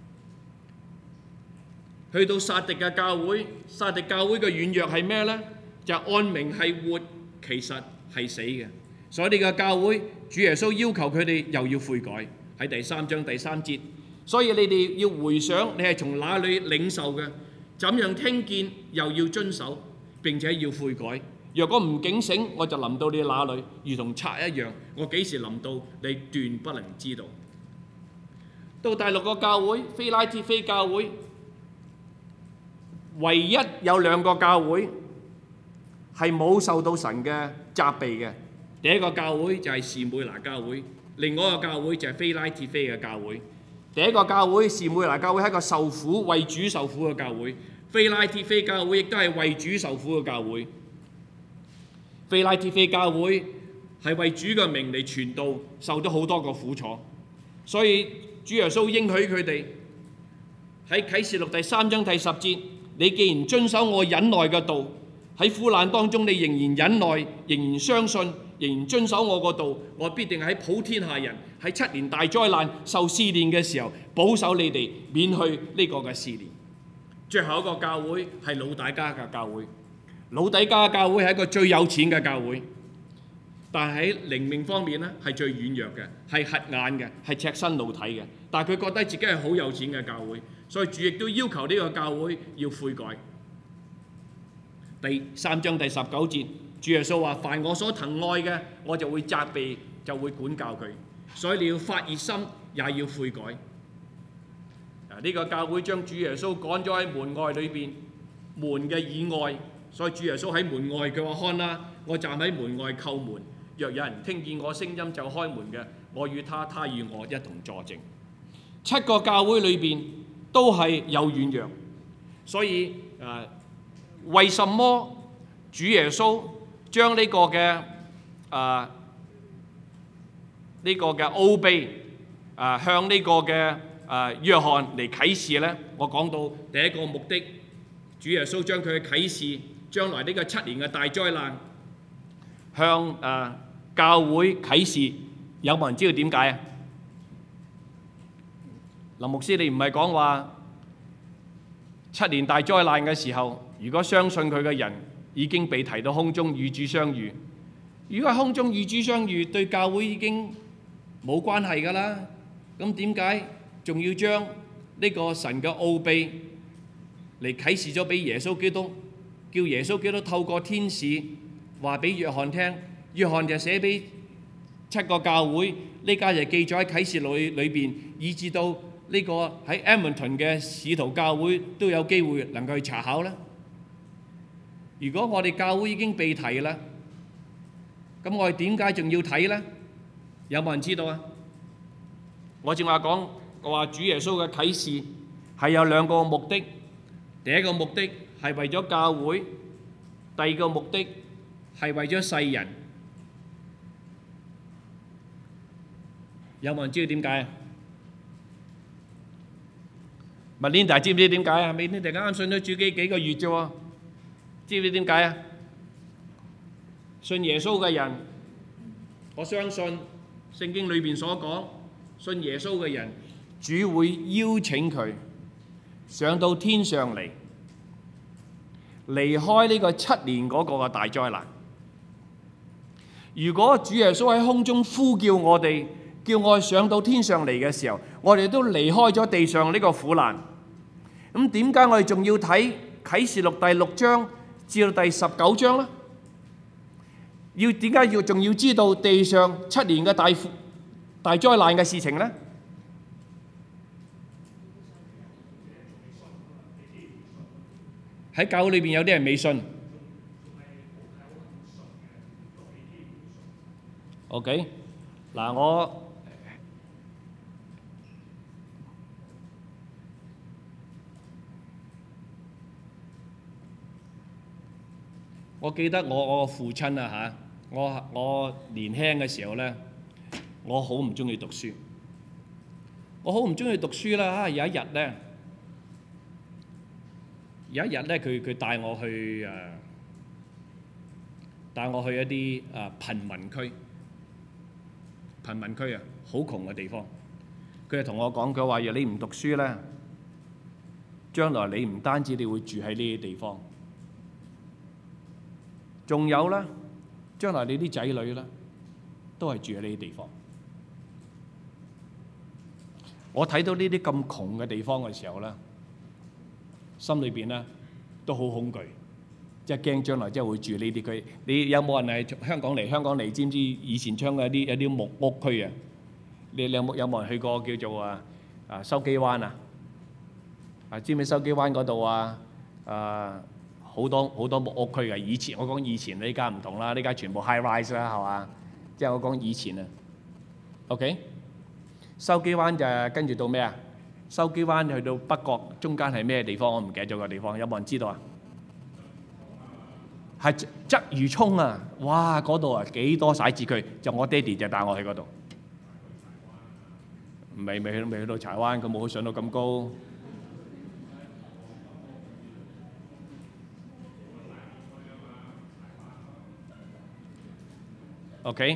去到撒狄嘅教會，撒狄教會嘅軟弱係咩呢？就按名係活，其實係死嘅。所以呢個教會，主耶穌要求佢哋又要悔改，喺第3章第3節。所以你哋要回想，你係從哪裏領受嘅？怎樣聽見又要遵守，並且要悔改。若果唔警醒，我就臨到你那裏，如同賊一樣。我幾時臨到，你斷不能知道。到第6個教會，非拉鐵非教會，唯一有2個教會係冇受到神嘅責備嘅。第一個教會就係士每拿教會，另外一個教會就係非拉鐵非嘅教會。第一個教會士每拿教會係一個受苦為主受苦嘅教會，非拉鐵非教會亦都係為主受苦嘅教會。非拉鐵非教會係為主嘅名嚟傳道，受咗好多個苦楚。所以主耶穌應許佢哋喺啟示錄第3章第10節，你既然遵守我忍耐嘅道，喺苦難當中你仍然忍耐，仍然相信，仍然遵守我個道，我必定喺普天下人喺7年大災難受試煉嘅時候，保守你哋免去呢個嘅試煉。最後一個教會係老底嘉嘅教會。老底嘉嘅教會係一個最有錢嘅教會，但係喺靈命方面咧係最軟弱嘅，係瞎眼嘅，係赤身露體嘅。但係佢覺得自己係好有錢嘅教會，所以主亦都要求呢個教會要悔改。第3章第19節，主耶穌話：凡我所疼愛嘅，我就會責備，就會管教佢。所以你要發熱心，也要悔改。呢個教會將主耶穌趕咗喺門外裏邊，門嘅以外。所以主耶穌喺門外，佢話：看啦，我站喺門外叩門，若有人聽見我聲音就開門嘅，我與他，他與我一同坐正。7個教會裏邊都係有軟弱，所以為什麼主耶穌將呢個嘅奧秘向呢個嘅約翰嚟啟示呢？我講到第一個目的，主耶穌將佢嘅啟示，將來呢個7年嘅大災難向教會啟示。有冇人知道點解啊？林牧師，你唔係講話7年大災難嘅時候，如果相信佢嘅人已經被提到空中與主相遇。如果係空中與主相遇，對教會已經冇關係㗎啦。咁點解仲要將呢個神嘅奧秘嚟啟示咗俾耶穌基督，叫耶穌基督透過天使話俾約翰聽，約翰就寫俾7個教會，呢家就記咗喺啟示錄裏邊，以至到呢個喺 Edmonton 嘅使徒教會都有機會能夠去查考啦。如果我哋教會已經被提啦，咁我哋點解仲要睇呢？有冇人知道啊？我正話講，我話主耶穌嘅啟示係有2個目的。第一個目的係為咗教會，第二個目的係為咗世人。有冇人知道點解啊？Melinda知唔知點解啊？Melinda啱啱信咗主幾個月啫喎，知唔知點解啊？信耶穌嘅人，我相信聖經裏邊所講，信耶穌嘅人，主會邀請佢上到天上嚟，離開呢個7年嗰個嘅大災難。如果主耶穌喺空中呼叫我哋，叫我哋上到天上嚟嘅時候，我哋都離開咗地上呢個苦難。咁點解我哋仲要睇啟示錄第6章至到第19章呢？點解仲要知道地上7年嘅大災難嘅事情呢？喺教會裏邊有啲人未信。OK，嗱我記得我個父親啊嚇，我年輕嘅時候咧，我好唔中意讀書，啦嚇。有一日咧，佢帶我去一啲貧民區啊，好窮嘅地方。佢就同我講，佢話：若你唔讀書咧，將來你唔單止你會住喺呢啲地方，仲有咧，將來你啲仔女咧都係住喺呢啲地方。我睇到呢啲咁窮嘅地方嘅時候咧，心裏邊咧都好恐懼，即係驚將來即係會住呢啲區。你有冇人係香港嚟？知唔知以前昌嘅有啲木屋區啊？你有冇人去過叫做筲箕灣啊？知唔知筲箕灣嗰度好多木屋區嘅。以前我講以前，呢家唔同啦，呢家全部 high rise 啦，係嘛？即係我講以前啊。OK， 筲箕灣就跟住到咩啊？筲箕灣去到北角中間係咩地方？我唔記得咗個地方，有冇人知道啊？ 係鰂魚涌啊！哇，嗰度啊幾多徙置區，就我爹哋就帶我去嗰度。未去到柴灣，佢冇上到咁高。OK，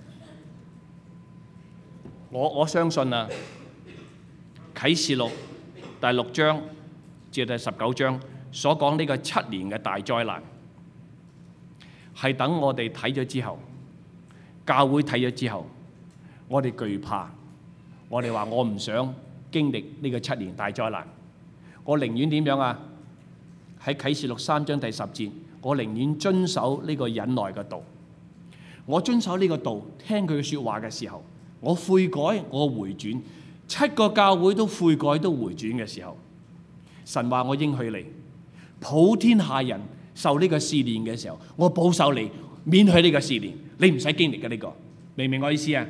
我相信啊，啟示錄第6章至第19章所講呢個7年嘅大災難，係等我哋睇咗之後，教會睇咗之後，我哋懼怕，我哋話我唔想經歷呢個7年大災難，我寧願點樣啊？喺啟示錄3章第10節，我寧願遵守呢個忍耐嘅道。我遵守呢個道，聽佢嘅説話嘅時候，我悔改，我回轉。7個教會都悔改都回轉嘅時候，神話我應許你，普天下人受呢個試煉嘅時候，我保守你，免去呢個試煉，你唔使經歷嘅呢個，明唔明我意思啊？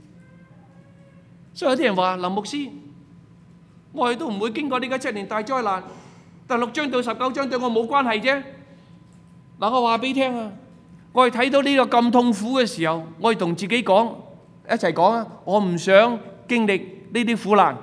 所以有啲人話林牧師，我哋都唔會經過呢個7年大災難，第6章到19章對我冇關係啫。嗱，我話俾你聽啊！我哋睇到呢個咁痛苦嘅時候，我哋同自己講，一齊講啊！我唔想經歷呢啲苦難。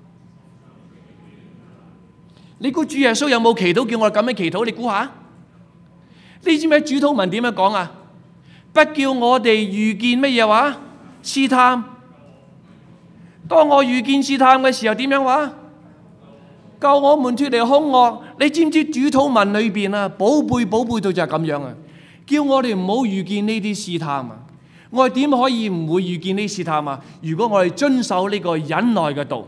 你估主耶穌有冇祈禱叫我哋咁樣祈禱？你估下？你知唔知主禱文點樣講啊？不叫我哋遇見乜嘢話？試探。當我遇見試探嘅時候，點樣話？救我們脫離兇惡。你知唔知主禱文裏邊啊？寶貝到就係咁樣啊！叫我哋唔好遇見呢啲試探啊！我哋點可以唔會遇見呢啲試探啊？如果我哋遵守呢個忍耐嘅道，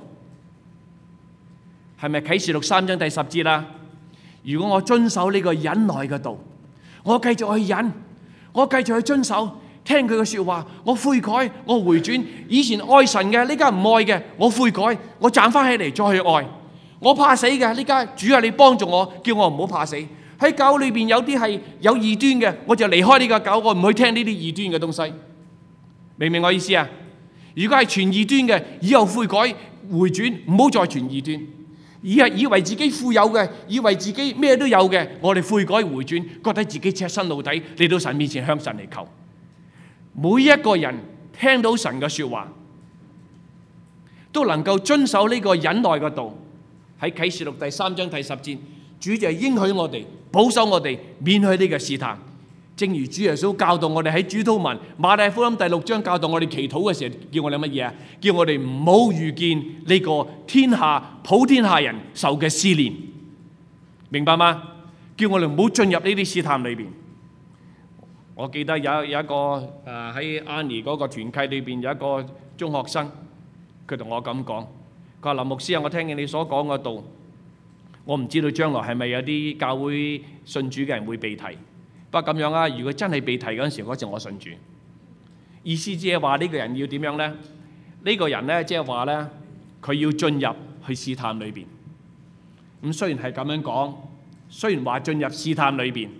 係咪啟示錄3章第10節啊？如果我遵守呢個忍耐嘅道，我繼續去忍，我繼續去遵守，聽佢嘅説話，我悔改，我回轉。以前愛神嘅，呢家唔愛嘅，我悔改，我站翻起嚟再去愛。我怕死嘅，呢家主啊，你幫助我，叫我唔好怕死。喺教會裏邊有啲係有異端嘅，我就離開呢個教，我唔去聽呢啲異端嘅東西。明唔明我意思啊？如果係傳異端嘅，以後悔改回轉，唔好再傳異端。以為自己富有嘅，以為自己咩都有嘅，我哋悔改回轉，覺得自己赤身露體嚟到神面前向神嚟求。每一個人聽到神嘅説話，都能夠遵守呢個忍耐嘅道。喺啟示錄第3章第10節，主就係應許我哋，保守我哋，免去呢個試探。正如主耶穌教導我哋喺主禱文馬太福音第6章教導我哋祈禱嘅時候，叫我哋乜嘢啊？叫我哋唔好遇見呢個普天下人受嘅試煉，明白嗎？叫我哋唔好進入呢啲試探裏邊。我記得有一個喺安妮嗰個團契裏邊有一個中學生，佢同我咁講，佢話林牧師啊，我聽見你所講嘅道，我唔知道將來係咪有啲教會信主嘅人會被提。不過咁樣啊，如果真係被提嗰陣時，嗰陣我信主。意思即係話呢個人要點樣呢？呢個人呢，即係話呢，佢要進入去試探裏邊。咁雖然係咁樣講，雖然話進入試探裏邊，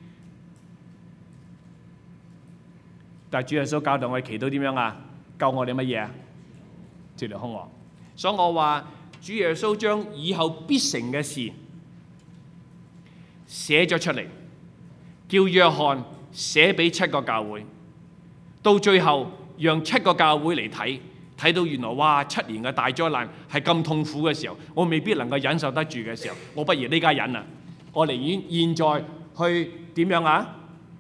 但係主耶穌教導我哋祈禱點樣啊？救我哋乜嘢啊？脫離兇惡。所以我話主耶穌將以後必成嘅事寫咗出嚟，叫約翰寫俾7個教會，到最後讓7個教會嚟睇到原來哇7年嘅大災難係咁痛苦嘅時候，我未必能夠忍受得住嘅時候，我不如呢家忍啊！我寧願現在去點樣啊？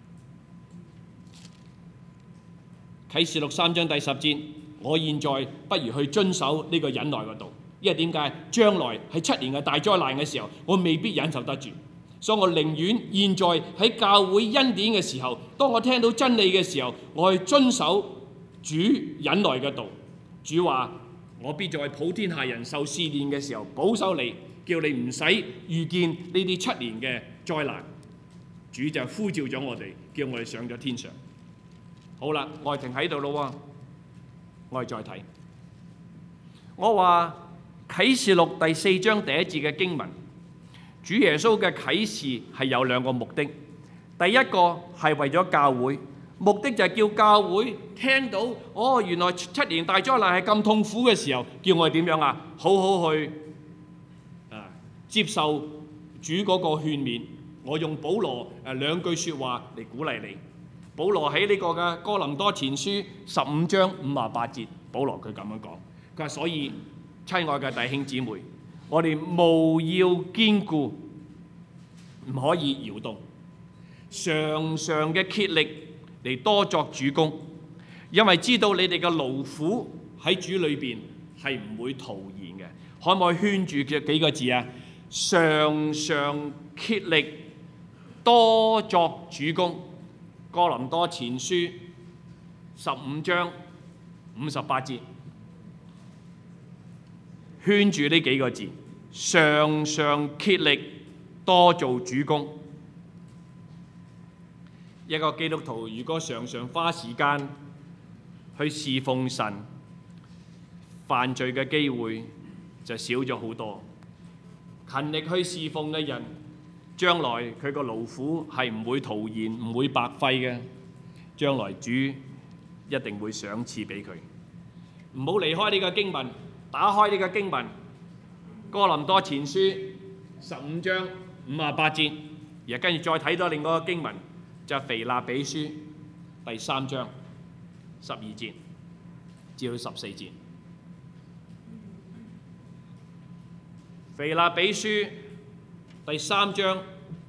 啟示錄3章第10節，我現在不如去遵守呢個忍耐嘅道，因為點解？將來係7年嘅大災難嘅時候，我未必忍受得住。所以我寧願現在喺教會恩典嘅時候，當我聽到真理嘅時候，我去遵守主忍耐嘅道。主話：我必在普天下人受試煉嘅時候保守你，叫你唔使遇見呢啲7年嘅災難。主就呼召咗我哋，叫我哋上咗天上。好啦，我哋停喺度咯喎，我哋再睇。我話啟示錄第4章第1節嘅經文。主耶穌嘅啟示係有2個目的，第一個係為咗教會，目的就係叫教會聽到，哦，原來7年大災難係咁痛苦嘅時候，叫我哋點樣啊？好好去接受主嗰個勸勉， 我用保羅兩句説話嚟鼓勵你。保羅喺呢個嘅哥林多前書15章58節，保羅佢咁樣講，佢話：所以親愛嘅弟兄姊妹，我哋務要堅固，唔可以搖動，常常嘅竭力嚟多作主工，因為知道你哋嘅勞苦喺主裏邊係唔會徒然嘅。可唔可以圈住嘅幾個字啊？常常竭力多作主工。哥林多前書15章58節，圈住呢幾個字，常常竭力多做主工。一個基督徒如果常常花時間去侍奉神，犯罪嘅機會就少咗好多。勤力去侍奉嘅人，將來佢個勞苦係唔會徒然，唔會白費嘅。將來主一定會賞賜俾佢。唔好離開呢個經文，打開呢個經文，哥林多前書15章58節，然後跟住再睇到另外一個經文，就係腓立比書第3章12節至到14節。腓立比書第3章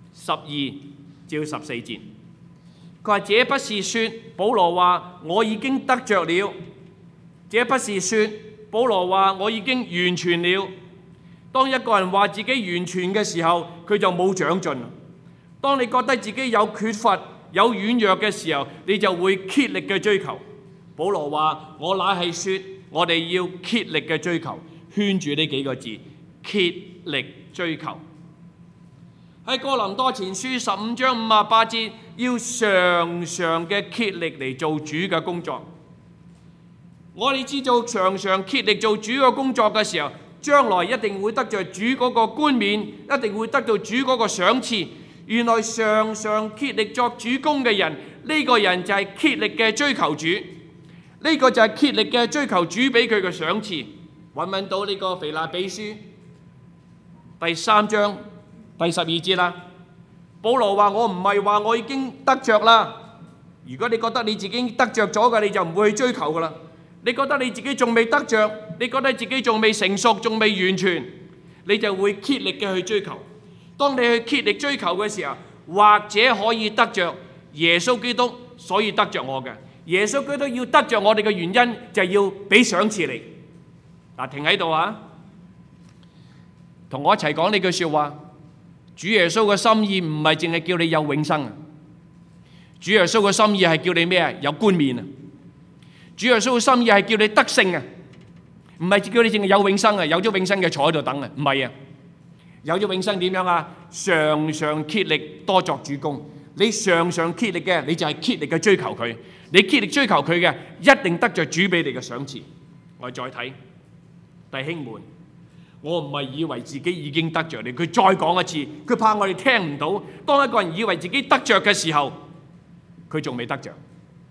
12至14節，佢話：這不是說保羅話我已經得着了，這不是說保羅話我已經完全了。當一個人話自己完全嘅時候，佢就冇長進。當你覺得自己有缺乏、有軟弱嘅時候，你就會竭力嘅追求。保羅話：我乃係說，我哋要竭力嘅追求，圈住呢幾個字，竭力追求。喺哥林多前書15章58節，要常常嘅竭力嚟做主嘅工作。我哋知道常常竭力做主嘅工作嘅時候，將來一定會得着主嗰個冠冕，一定會得到主嗰個賞賜。原來常常竭力作主工嘅人，呢個人就係竭力嘅追求主，呢個就係竭力嘅追求主俾佢嘅賞賜。揾唔揾到呢個腓立比書第3章第12節啦？保羅話：我唔係話我已經得着啦。如果你覺得你自己得着咗嘅，你就唔會去追求噶啦。你覺得你自己仲未得着，你覺得自己仲未成熟，仲未完全，你就會竭力嘅去追求。當你去竭力追求嘅時候，或者可以得着耶穌基督，所以得着我嘅。耶穌基督要得着我哋嘅原因，就係要俾賞賜你。嗱，停喺度啊！同我一齊講呢句説話。主耶穌嘅心意唔係淨係叫你有永生啊！主耶穌嘅心意係叫你咩啊？有冠冕啊！主耶穌嘅心意係叫你得勝啊！唔係叫你淨係有永生啊！有咗永生嘅坐喺度等啊！唔係啊！有咗永生點樣啊？常常竭力多作主工。你常常竭力嘅，你就係竭力嘅追求佢。你竭力追求佢嘅，一定得着主俾你嘅賞賜。我哋再睇，弟兄們。我唔係以為自己已經得着你，佢再講一次，佢怕我哋聽唔到。當一個人以為自己得着嘅時候，佢仲未得着。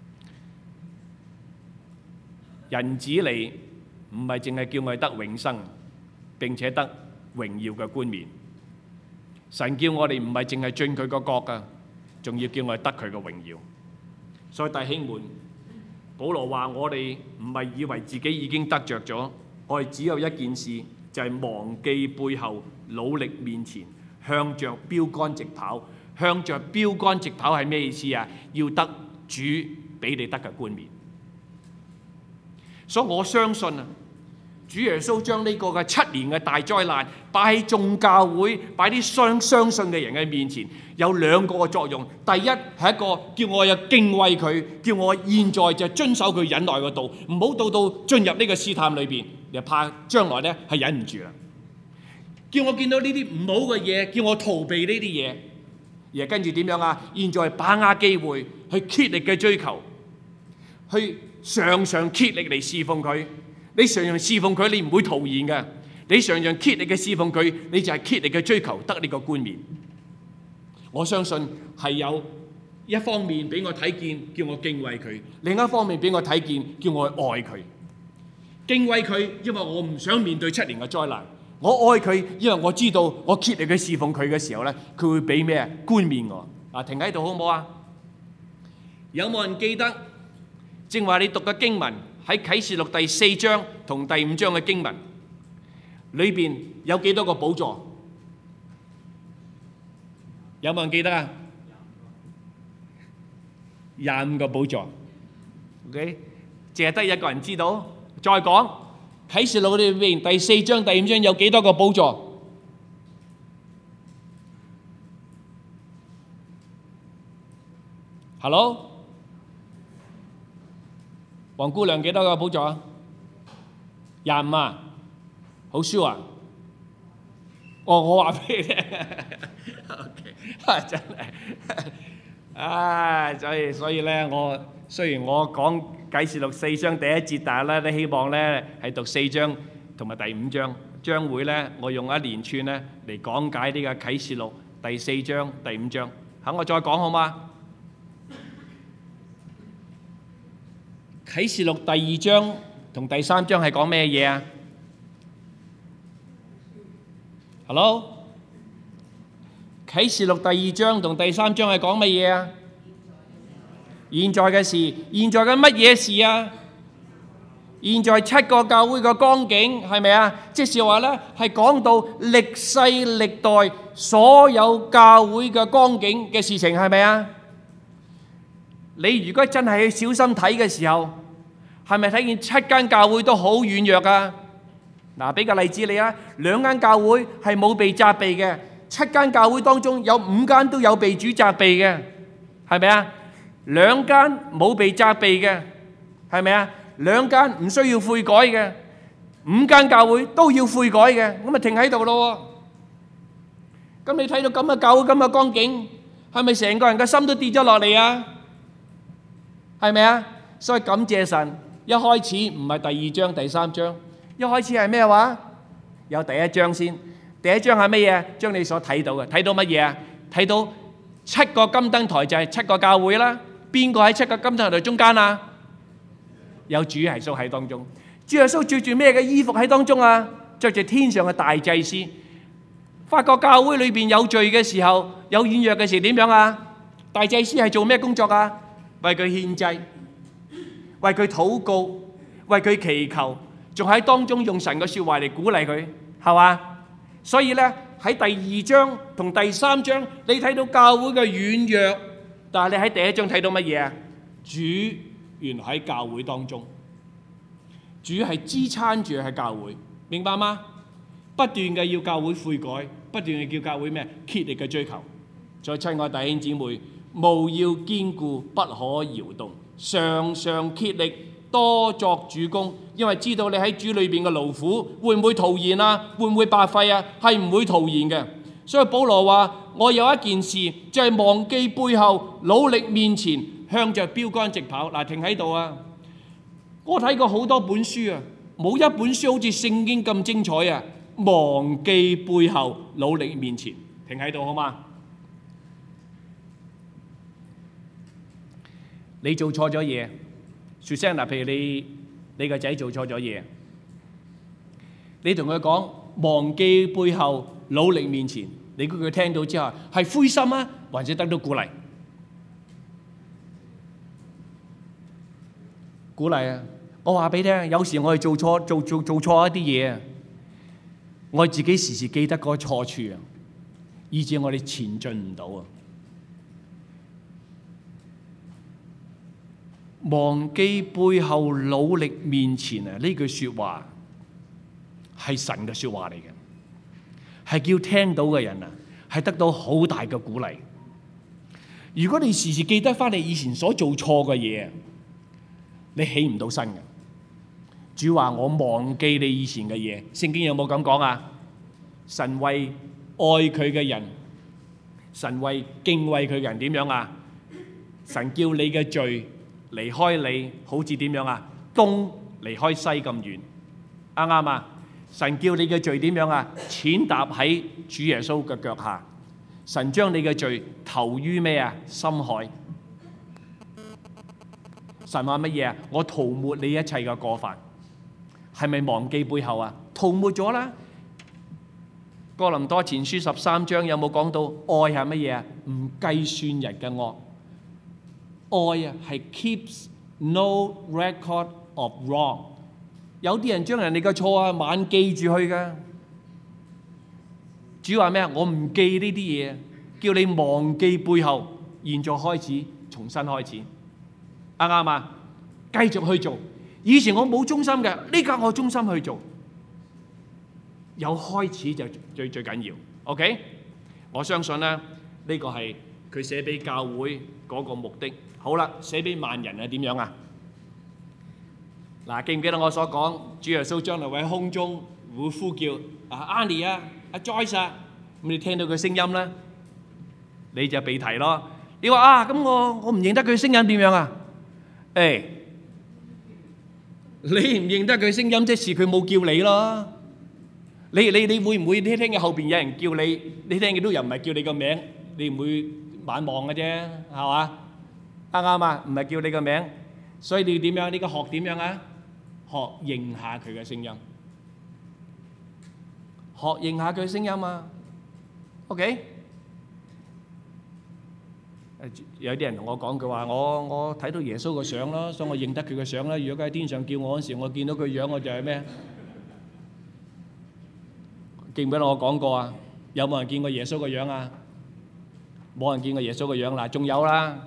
人子嚟唔係淨係叫我哋得永生，並且得榮耀嘅冠冕。神叫我哋唔係淨係進佢個國㗎，仲要叫我哋得佢嘅榮耀。所以弟兄們，保羅話我哋唔係以為自己已經得着咗，我哋只有一件事。就係忘記背後，努力面前，向着標竿直跑。向着標竿直跑係咩意思啊？要得主俾你得嘅冠冕。所以我相信啊，主耶穌將呢個嘅7年嘅大災難擺喺眾教會，擺啲相信嘅人嘅面前，有2個嘅作用。第一係一個叫我有敬畏佢，叫我現在就遵守佢忍耐嘅道，唔好到進入呢個試探裏邊。又怕將來咧係忍唔住啦，叫我見到呢啲唔好嘅嘢，叫我逃避呢啲嘢，而跟住點樣啊？現在把握機會去竭力嘅追求，去常常竭力嚟侍奉佢。你常常侍奉佢，你唔會徒然嘅。你常常竭力嘅侍奉佢，你就係竭力嘅追求得呢個冠冕。我相信係有一方面俾我睇見，叫我敬畏佢；另一方面俾我睇見，叫我愛佢。敬畏佢，因為我唔想面對7年嘅災難； 我愛佢，因為我知道我竭力去侍奉佢嘅時候咧，佢會俾咩冠冕我。停喺度好唔好啊？有冇人記得正話你讀嘅經文喺啟示錄第4章同第5章嘅經文裏邊有幾多個寶座？有冇人記得啊？25個寶座。OK， 淨係得一個人知道。再講啟示錄裏邊第4章第5章有幾多個寶座？Hello， 黃姑娘幾多個寶座啊？25啊，好 sure 啊？我話俾你聽，OK， 真係，所以咧，雖然我講啟示錄4章第1節，但係咧都希望咧係讀4章同埋第5章，將會咧我用一連串咧嚟講解呢個啟示錄第4章第5章。我再講好嗎？啟示錄第2章同第3章係講咩嘢啊？Hello， 啟示錄第2章同第3章係講乜嘢啊？現在嘅事，現在嘅乜嘢事啊？現在7個教會嘅光景係咪啊？即是話咧，係講到歷世歷代所有教會嘅光景嘅事情係咪啊？你如果真係去小心睇嘅時候，係咪睇見7間教會都好軟弱啊？嗱，俾個例子你啊，2間教會係冇被責備嘅，7間教會當中有5間都有被主責備嘅，係咪啊？2間冇被責備嘅，係咪啊？2間唔需要悔改嘅，5間教會都要悔改嘅，咁咪停喺度咯。咁你睇到咁嘅教會咁嘅光景，係咪成個人嘅心都跌咗落嚟啊？係咪啊？所以感謝神，一開始唔係第2章第3章，一開始係咩話？有第1章先。第1章係乜嘢？將你所睇到嘅，睇到乜嘢啊？睇到7個金燈台就係7個教會啦。邊個喺7個金燈台中間啊？有主耶穌喺當中。主耶穌着住咩嘅衣服喺當中啊？着住天上嘅大祭司。發覺教會裏邊有罪嘅時候，有軟弱嘅時點樣啊？大祭司係做咩工作啊？為佢獻祭，為佢禱告，為佢祈求，仲喺當中用神嘅說話嚟鼓勵佢，係嘛？所以咧喺第2章同第3章，你睇到教會嘅軟弱，但係你喺第1章睇到乜嘢啊？主原來喺教會當中，主係支撐住喺教會，明白嗎？不斷嘅要教會悔改，不斷嘅叫教會咩？竭力嘅追求。再親愛弟兄姊妹，務要堅固，不可搖動，常常竭力，多作主工，因為知道你喺主裏邊嘅勞苦會唔會徒然啊？會唔會白費啊？係唔會徒然嘅。所以保羅話：我有一件事，就係忘記背後，努力面前，向着標竿直跑。嗱，停喺度啊！我睇過好多本書啊，冇一本書好似聖經咁精彩啊！忘記背後，努力面前。停喺度好嗎？你做錯咗嘢，説聲嗱，譬如你個仔做錯咗嘢，你同佢講忘記背後，努力面前，你估佢聽到之後係灰心啊，還是得到鼓勵？鼓勵啊！我話俾你聽，有時我哋做錯一啲嘢啊，我自己時時記得嗰個錯處啊，以致我哋前進唔到啊！忘記背後，努力面前啊！呢句説話係神嘅説話嚟嘅，係叫聽到嘅人啊，係得到好大嘅鼓勵。如果你時時記得翻你以前所做錯嘅嘢，你起唔到身嘅。主話我忘記你以前嘅嘢，聖經有冇咁講啊？神為愛佢嘅人，神為敬畏佢嘅人點樣啊？神叫你嘅罪離開你，好似點樣啊？東離開西咁遠，啱唔啱啊？神叫你嘅罪點樣啊？踐踏喺主耶穌嘅腳下。神將你嘅罪投於咩啊？深海。神話乜嘢啊？我塗抹你一切嘅過犯，係咪忘記背後啊？塗抹咗啦。 哥林多前書13章有冇講到愛係乜嘢啊？唔計算人嘅惡。愛啊係 keeps no record of wrong。有啲人將人哋嘅錯啊晚記住去㗎。主話咩啊？我唔記呢啲嘢，叫你忘記背後，現在開始重新開始，啱唔啱啊？繼續去做。以前我冇忠心嘅，呢家我忠心去做。有開始就最緊要。OK， 我相信咧呢個係佢寫俾教會嗰個目的。好啦，寫俾萬人係點樣啊？嗱，記唔記得我所講，主耶穌將來會喺空中會呼叫Annie 啊、Joyce 啊，咁你聽到佢聲音咧，你就被提咯。你話啊，咁我唔認得佢聲音點樣啊？誒，你唔認得佢聲音，即是佢冇叫你咯。你會唔會聽嘅後邊有人叫你，你聽嘅都又唔係叫你個名，你唔會晚望嘅啫，係嘛？啱啊？唔係叫你個名，所以你要點樣？你個學點樣啊？學認下佢嘅聲音，學認下佢嘅聲音啊。OK？ 有啲人同我講，佢話我睇到耶穌個相咯，所以我認得佢個相啦。如果佢喺天上叫我嗰時，我見到佢樣，我就係咩？記唔記得我講過啊？有冇人見過耶穌個樣啊？冇人見過耶穌個樣啦。仲有啦，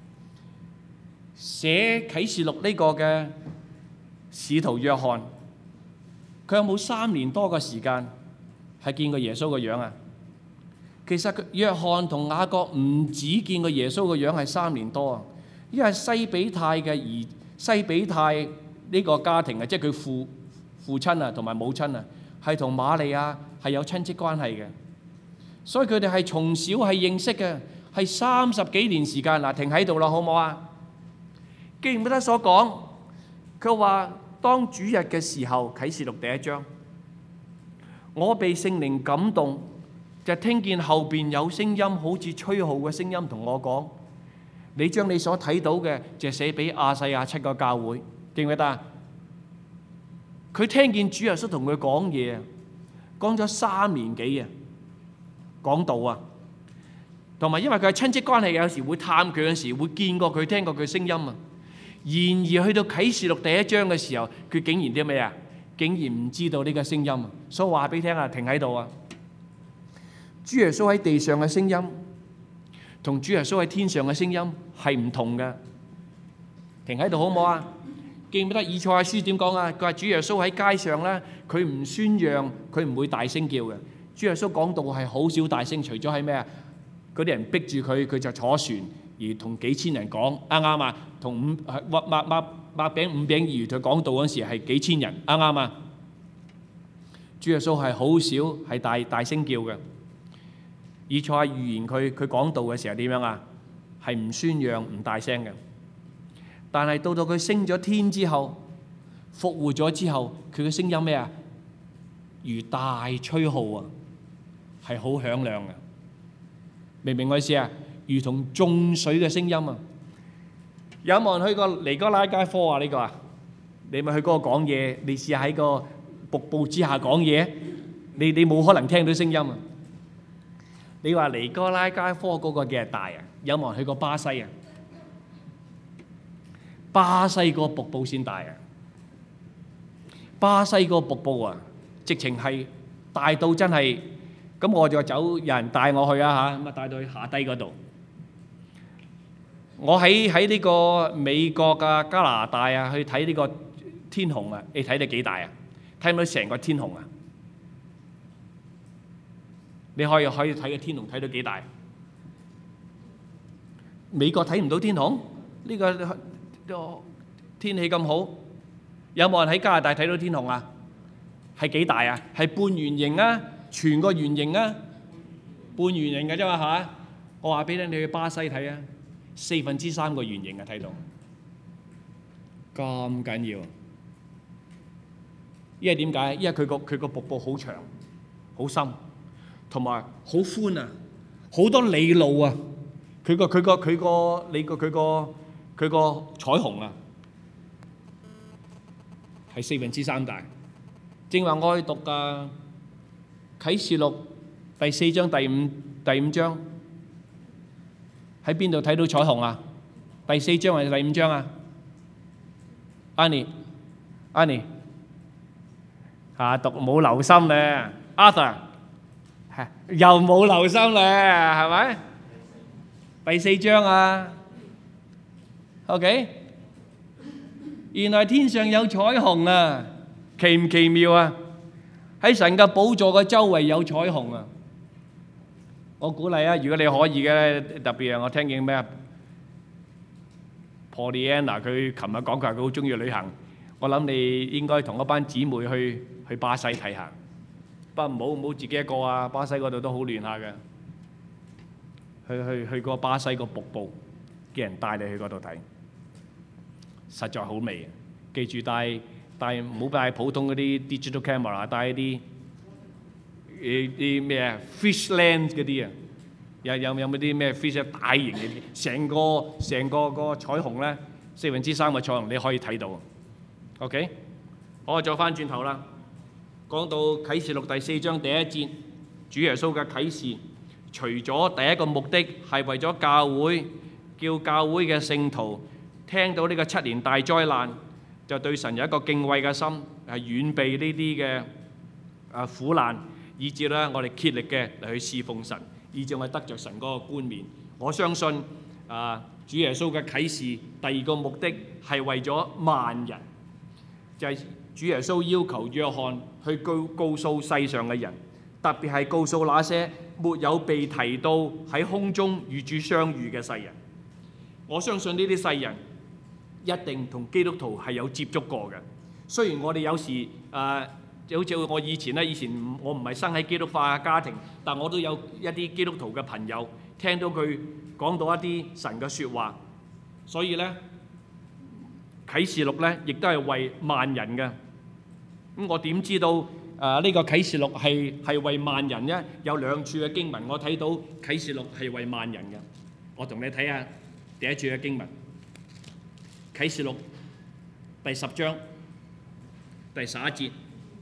寫啟示錄呢個嘅使徒約翰，佢有冇3年多嘅時間係見過耶穌個樣啊？其實約翰同雅各唔止見過耶穌個樣係3年多啊，因為西比泰呢個家庭啊，即係佢父親啊同埋母親啊，係同瑪利亞係有親戚關係嘅，所以佢哋係從小係認識嘅，係30幾年時間。嗱，停喺度啦，好唔好啊？記唔記得所講？佢話當主日嘅時候，啟示錄第1章，我被聖靈感動，就聽見後邊有聲音，好似吹號嘅聲音同我講：你將你所睇到嘅就寫俾亞細亞7個教會，記唔記得啊？佢聽見主耶穌同佢講嘢啊，講咗3年幾啊，講道啊，同埋因為佢係親戚關係，有時會探佢，有時會見過佢，聽過佢聲音啊。然而去到啟示錄第1章嘅時候，佢竟然啲咩啊？竟然唔知道呢個聲音啊！所以話俾你聽啊，停喺度啊！主耶穌喺地上嘅聲音，同主耶穌喺天上嘅聲音係唔同嘅。停喺度好唔好啊？記唔記得以賽亞書點講啊？佢話主耶穌喺街上咧，佢唔宣揚，佢唔會大聲叫嘅。主耶穌講道係好少大聲，除咗喺咩啊？嗰啲人逼住佢，佢就坐船而同幾千人講，啱啱啊？同擘餅5餅2魚佢講道嗰時係幾千人，啱啱啊？主耶穌係好少係大聲叫嘅。以賽亞預言佢講道嘅時候點樣啊？係唔宣揚唔大聲嘅。但係到佢升咗天之後，復活咗之後，佢嘅聲音咩啊？如大吹號啊，係好響亮嘅。明唔明我意思啊？如同眾水嘅聲音啊！有冇人去過尼哥拉街科啊？呢個啊，你咪去嗰個講嘢，你試下喺個瀑布之下講嘢，你冇可能聽到聲音啊！你話尼哥拉街科嗰個幾日大啊？有冇人去過巴西啊？巴西個瀑布先大啊！巴西個瀑布啊，直情係大到真係，咁我就走，有人帶我去啊嚇，咁啊帶到去下低嗰度。我喺呢個美國啊、加拿大啊去睇呢個天虹啊，你睇到幾大啊？睇唔到成個天虹啊？你可以睇個天虹睇到幾大？美國睇唔到天虹？呢個天氣咁好，有冇人喺加拿大睇到天虹啊？係幾大啊？係半圓形啊？全個圓形啊？半圓形嘅啫嘛嚇！我話俾你，你去巴西睇啊，3/4個圓形啊，睇到咁緊要。因為點解？因為佢個瀑布好長、好深，同埋好寬啊，好多里路啊。佢個彩虹啊，係3/4大。正話我去讀啟示錄第4章第五章喺邊度睇到彩虹啊？第4章還是第5章啊？Annie 讀冇留心咧 ，Arthur 又冇留心咧，係咪？第4章啊 ，OK， 原來天上有彩虹啊，奇唔奇妙啊？喺神嘅寶座嘅周圍有彩虹啊！我鼓勵啊，如果你可以嘅，特別係我聽見咩 Pollyanna 佢琴日講佢話佢好中意旅行，我諗你應該同一班姊妹去巴西睇下，不過唔好自己一個啊！巴西嗰度都好亂下嘅，去個巴西個瀑布，叫人帶你去嗰度睇，實在好美。記住帶唔好帶普通嗰啲 digital camera， 帶啲咩啊 fish lens 嗰啲啊，有冇啲咩 fish 大型嘅啲，成個個彩虹咧3/4個彩虹你可以睇到。OK， 我再翻轉頭啦，講到啟示錄第4章第1節，主耶穌嘅啟示，除咗第一個目的係為咗教會，叫教會嘅聖徒聽到呢個7年大災難，就對神有一個敬畏嘅心，係遠避呢啲嘅苦難，以至咧我哋竭力嘅嚟去侍奉神，以至我哋得着神嗰個冠冕。我相信主耶穌嘅啟示第二個目的係為咗萬人，就係主耶穌要求約翰去告訴世上嘅人，特別係告訴那些沒有被提到喺空中與主相遇嘅世人。我相信呢啲世人一定同基督徒係有接觸過嘅。雖然我哋有時好似我以前我唔係生喺基督化嘅家庭，但我都有一啲基督徒嘅朋友，聽到佢講到一啲神嘅説話。所以咧，啟示錄咧亦都係為萬人嘅。咁我點知道呢個啟示錄係為萬人呢？有兩處嘅經文我睇到啟示錄係為萬人嘅。我同你睇下第一處嘅經文，啟示錄第10章第11節。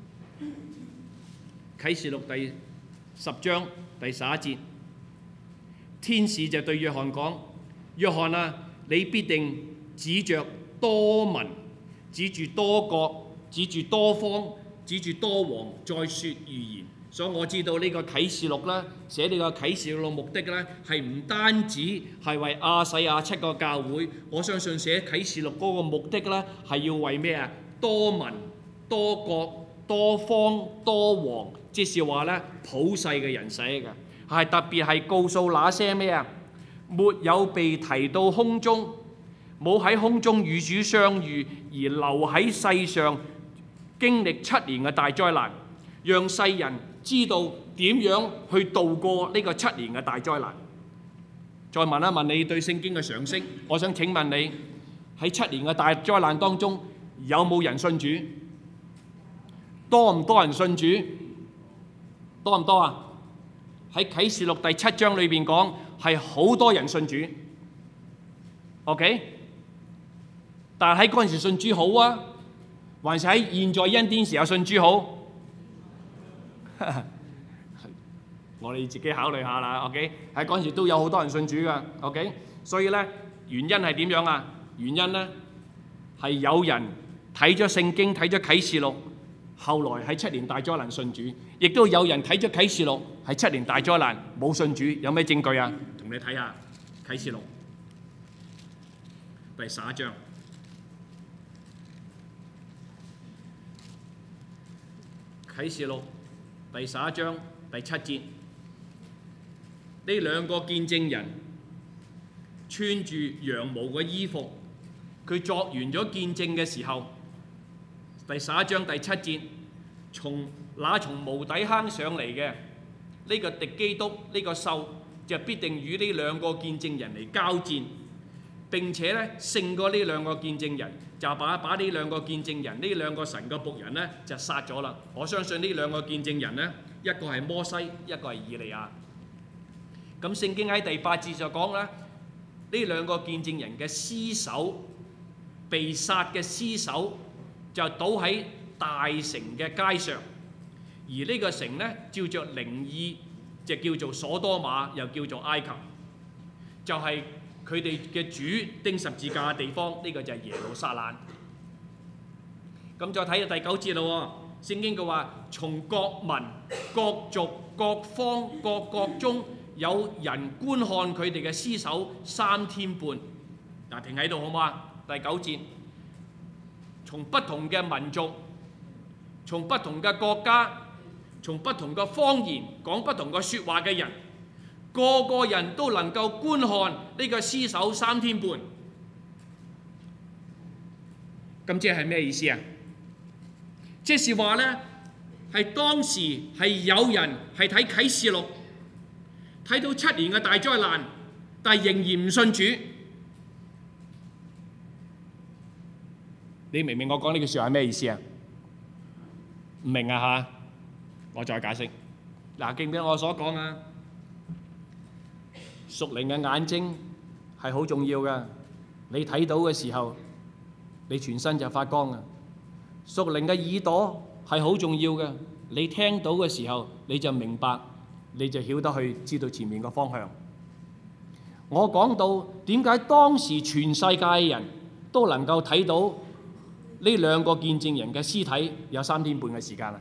啟示錄第10章第11節，天使就對約翰講：約翰啊，你必定指着多民，指住多國，指住多方，指住多王，再説預言。所以我知道呢個啟示錄咧，寫呢個啟示錄嘅目的咧，係唔單止係為亞細亞7個教會。我相信寫啟示錄嗰個目的咧，係要為咩啊？多民、多國、多方、多王，即是話咧普世嘅人寫嘅，係特別係告訴那些咩啊？沒有被提到空中，冇喺空中與主相遇，而留喺世上經歷7年嘅大災難，讓世人知道點樣去度過呢個7年嘅大災難。再問一問你對聖經嘅常識，我想請問你喺7年嘅大災難當中，有冇人信主？多唔多人信主？多唔多啊？喺啟示錄第7章裏邊講係好多人信主。OK， 但係喺嗰陣時信主好啊，還是喺現在恩典時候信主好？我哋自己考慮下啦。OK， 喺嗰陣時都有好多人信主噶。OK， 所以咧原因係點樣啊？原因咧係有人睇咗聖經，睇咗啟示錄，後來喺7年大災難信主，亦都有人睇咗啟示錄喺7年大災難冇信主。有咩證據啊？同你睇下啟示錄第11章。啟示錄第11章第7節，呢兩個見證人穿住羊毛嘅衣服，佢作完咗見證嘅時候，第11章第7節，從無底坑上嚟嘅呢個敵基督呢個獸，就必定與呢兩個見證人嚟交戰，並且咧勝過呢兩個見證人，就把呢兩個見證人，呢兩個神嘅僕人呢，就殺咗啦。我相信呢兩個見證人呢，一個係摩西，一個係以利亞。咁聖經喺第8節就講啦，呢兩個見證人嘅屍首，被殺嘅屍首就倒喺大城嘅街上，而呢個城呢，照着靈意就叫做所多瑪，又叫做埃及，就係佢哋嘅主釘十字架嘅地方。呢個就係耶路撒冷。咁再睇到第9節咯，聖經佢話：從各民、各族、各方、各國中有人觀看佢哋嘅屍首3天半。嗱，停喺度好唔好啊？第9節，從不同嘅民族，從不同嘅國家，從不同嘅方言講不同嘅説話嘅人，個個人都能夠觀看呢個屍首3天半。咁即係咩意思啊？即是話呢，係當時係有人係睇啟示錄，睇到7年嘅大災難，但係仍然唔信主。你明唔明我講呢句説話係咩意思啊？唔明啊嚇？我再解釋。嗱，記唔記得我所講啊？屬靈嘅眼睛係好重要㗎。你睇到嘅時候，你全身就發光啊！屬靈嘅耳朵係好重要嘅。你聽到嘅時候，你就明白，你就曉得去知道前面嘅方向。我講到點解當時全世界嘅人都能夠睇到呢兩個見證人嘅屍體有3天半嘅時間啊？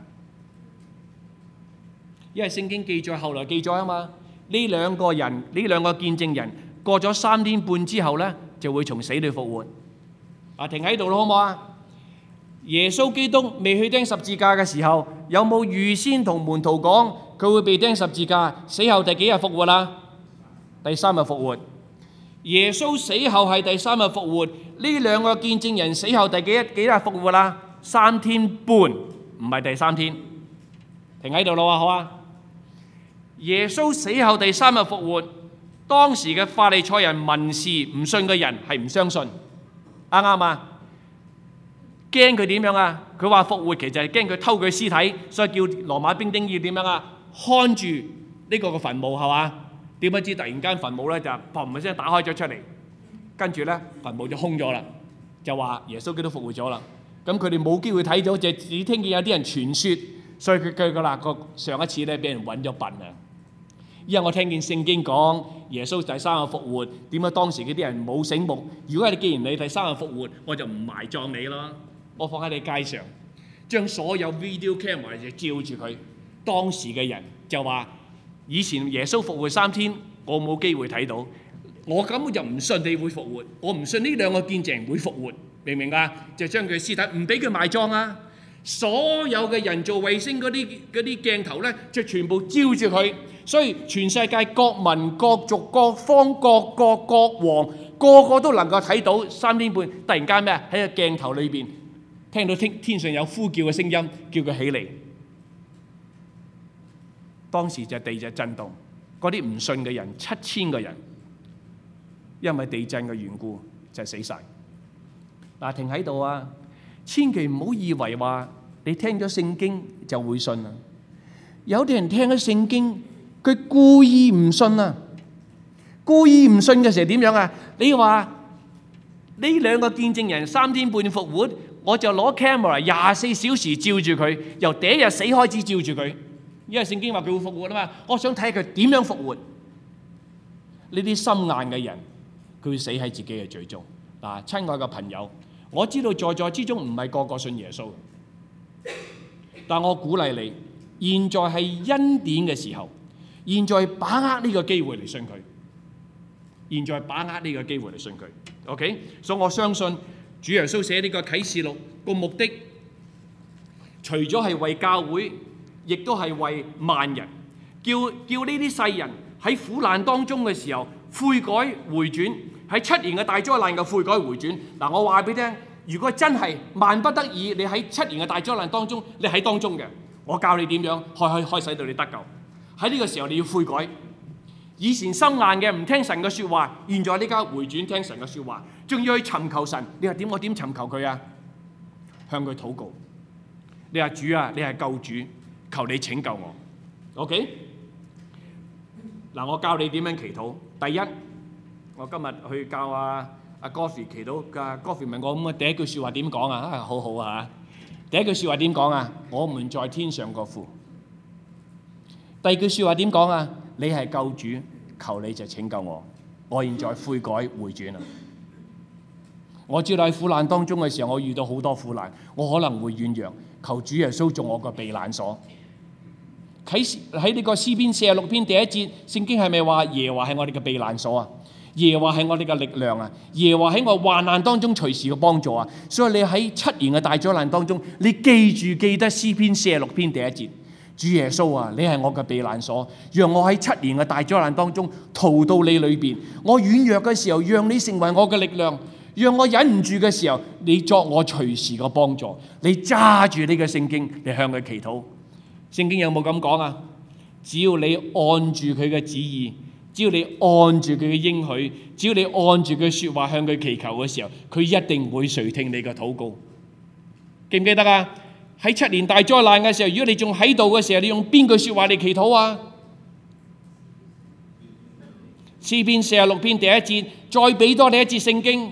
因為聖經記載後來記載啊嘛，呢兩個人，呢兩個見證人過咗3天半之後呢，就會從死裏復活。啊，停喺度咯，好唔好啊？耶穌基督未去釘十字架嘅時候，有冇預先同門徒講佢會被釘十字架，死後第幾日復活啊？第3日復活。耶穌死後係第3日復活，呢兩個見證人死後第幾日復活啊？3天半，唔係第3天。停喺度咯，好啊？耶穌死後第3日復活，當時嘅法利賽人、文士唔信嘅人係唔相信，啱唔啱啊？驚佢點樣啊？佢話復活其實係驚佢偷佢屍體，所以叫羅馬兵丁要點樣啊？看住呢個嘅墳墓係嘛？點不知突然間墳墓咧就砰一聲打開咗出嚟，跟住咧墳墓就空咗啦，就話耶穌基督復活咗啦。咁佢哋冇機會睇到，就只聽見有啲人傳説，所以佢個啦個上一次咧俾人揾咗笨啊！因為我聽見聖經講耶穌第3日復活，點解當時嗰啲人冇醒目？如果既然你第3日復活，我就唔埋葬你啦。我放喺你街上，將所有 video camera 就照住佢。當時嘅人就話：以前耶穌復活3天，我冇機會睇到，我根本就唔信你會復活，我唔信呢兩個見證人會復活，明唔明啊？就將佢屍體唔俾佢埋葬啊！所有嘅人造衛星嗰啲鏡頭咧，就全部照住佢，所以全世界各民各族各方各國各王個個都能夠睇到3天半。突然間咩啊？喺個鏡頭裏邊。聽到天上有呼叫嘅聲音，叫佢起嚟。當時就地就震動，嗰啲唔信嘅人7000個人，因為地震嘅緣故就死晒。嗱，停喺度啊！千祈唔好以為話你聽咗聖經就會信啊！有啲人聽咗聖經，佢故意唔信啊！故意唔信嘅時候點樣啊？你話呢兩個見證人3天半復活，我就攞 camera 24小時照住佢，由第一日死開始照住佢，因為聖經話佢會復活啊嘛。我想睇佢點樣復活。呢啲心硬嘅人，佢會死喺自己嘅罪中。嗱，親愛嘅朋友，我知道在座之中唔係個個信耶穌，但我鼓勵你，現在係恩典嘅時候，現在把握呢個機會嚟信佢，現在把握呢個機會嚟信佢。OK， 所以我相信主耶穌寫呢個啟示錄個目的，除咗係為教會，亦都係為萬人，叫呢啲世人喺苦難當中嘅時候悔改回轉，喺7年嘅大災難嘅悔改回轉。嗱，我話俾你聽，如果真係萬不得已，你喺7年嘅大災難當中，你喺當中嘅，我教你點樣開使到你得救。喺呢個時候你要悔改。以前心硬嘅唔聽神嘅説話，現在呢家回轉聽神嘅説話，仲要去尋求神。你話點？我點尋求佢啊？向佢禱告。你話主啊，你係救主，求你拯救我。OK？ 嗱，我教你點樣祈禱。第一，我今日去教阿Goffy祈禱。阿Goffy問我咁啊，第一句説話點講啊？好好啊！第一句説話點講啊？我們在天上個父。 第二句説話點講啊？你係救主，求你就拯救我，我現在悔改回轉啦。我知道喺苦難當中嘅時候，我遇到好多苦難，我可能會軟弱，求主耶穌做我個避難所。喺呢個詩篇46篇第1節，聖經係咪話耶和華係我哋嘅避難所啊？耶和華係我哋嘅力量啊！耶和華喺我患難當中隨時嘅幫助啊！所以你喺7年嘅大災難當中，你記得詩篇46篇第1節，主耶穌啊，你係我嘅避難所，讓我喺7年嘅大災難當中逃到你裏邊。我軟弱嘅時候，讓你成為我嘅力量；讓我忍唔住嘅時候，你作我隨時嘅幫助。你揸住呢個聖經，你向佢祈禱。聖經有冇咁講啊？只要你按住佢嘅旨意，只要你按住佢嘅應許，只要你按住佢説話向佢祈求嘅時候，佢一定會垂聽你嘅禱告。記唔記得啊？喺7年大災難嘅時候，如果你仲喺度嘅時候，你用邊句説話嚟祈禱啊？詩篇46篇第1節，再俾多你一節聖經。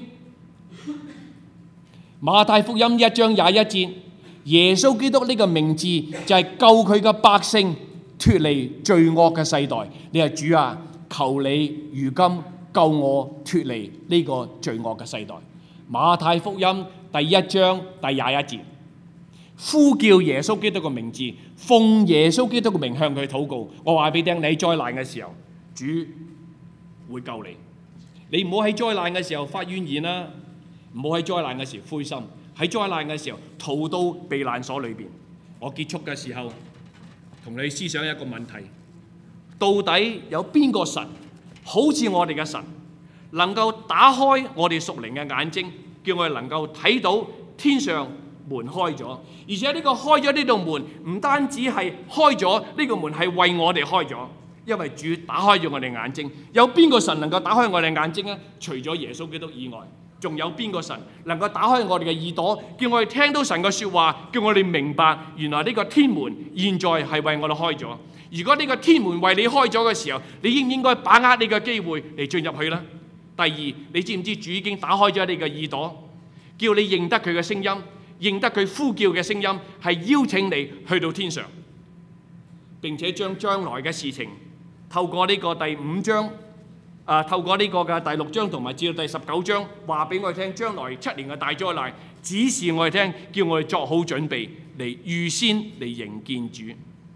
馬太福音1章21節，耶穌基督呢個名字就係救佢嘅百姓脫離罪惡嘅世代。你話主啊，求你如今救我脫離呢個罪惡嘅世代。馬太福音第1章第21節，呼叫耶穌基督嘅名字，奉耶穌基督嘅名向佢禱告。我話俾你聽，你喺災難嘅時候，主會救你。你唔好喺災難嘅時候發怨言啦，唔好喺災難嘅時候灰心，喺災難嘅時候逃到避難所裏邊。我結束嘅時候同你思想一個問題：到底有邊個神好似我哋嘅神，能夠打開我哋屬靈嘅眼睛，叫我哋能夠睇到天上門開咗，而且呢個開咗呢道門唔單止係開咗，呢個門係為我哋開咗，因為主打開咗我哋眼睛。有邊個神能夠打開我哋眼睛呢？除咗耶穌基督以外，仲有邊個神能夠打開我哋嘅耳朵，叫我哋聽到神嘅說話，叫我哋明白原來呢個天門現在係為我哋開咗。如果呢個天門為你開咗嘅時候，你應唔應該把握呢個機會嚟進入去呢？第二，你知唔知主已經打開咗你嘅耳朵，叫你認得佢嘅聲音，認得佢呼叫嘅聲音，係邀請你去到天上，並且將來嘅事情透過呢個第5章，透過呢個嘅第6章同埋至到第19章話俾我哋聽，將來7年嘅大災難指示我哋聽，叫我哋作好準備嚟預先嚟迎見主。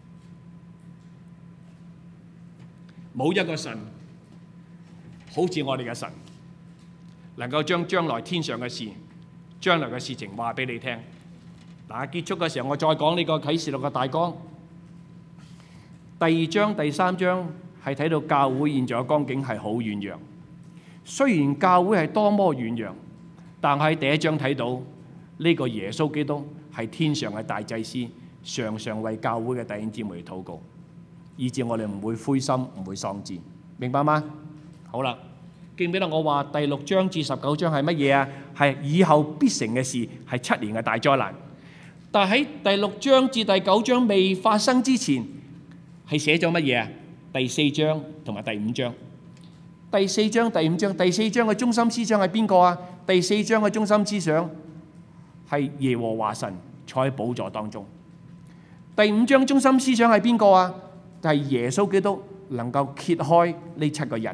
冇一個神好似我哋嘅神，能夠將來天上嘅事、將來嘅事情話俾你聽。嗱，結束嘅時候我再講呢個啟示錄嘅大綱。第2章、第3章係睇到教會現在嘅光景係好軟弱。雖然教會係多麼軟弱，但喺第1章睇到呢個耶穌基督係天上嘅大祭司，常常為教會嘅弟兄姊妹禱告，以致我哋唔會灰心，唔會喪志，明白嗎？好啦，記唔記得我話第6章至19章係乜嘢啊？係以後必成嘅事，係7年嘅大災難。但喺第6章至第9章未發生之前，係寫咗乜嘢啊？第4章同埋第5章。第4章、第5章，第4章嘅中心思想係邊個啊？第4章嘅中心思想係耶和華神坐喺寶座當中。第5章中心思想係邊個啊？就係耶穌基督能夠揭開呢7個人。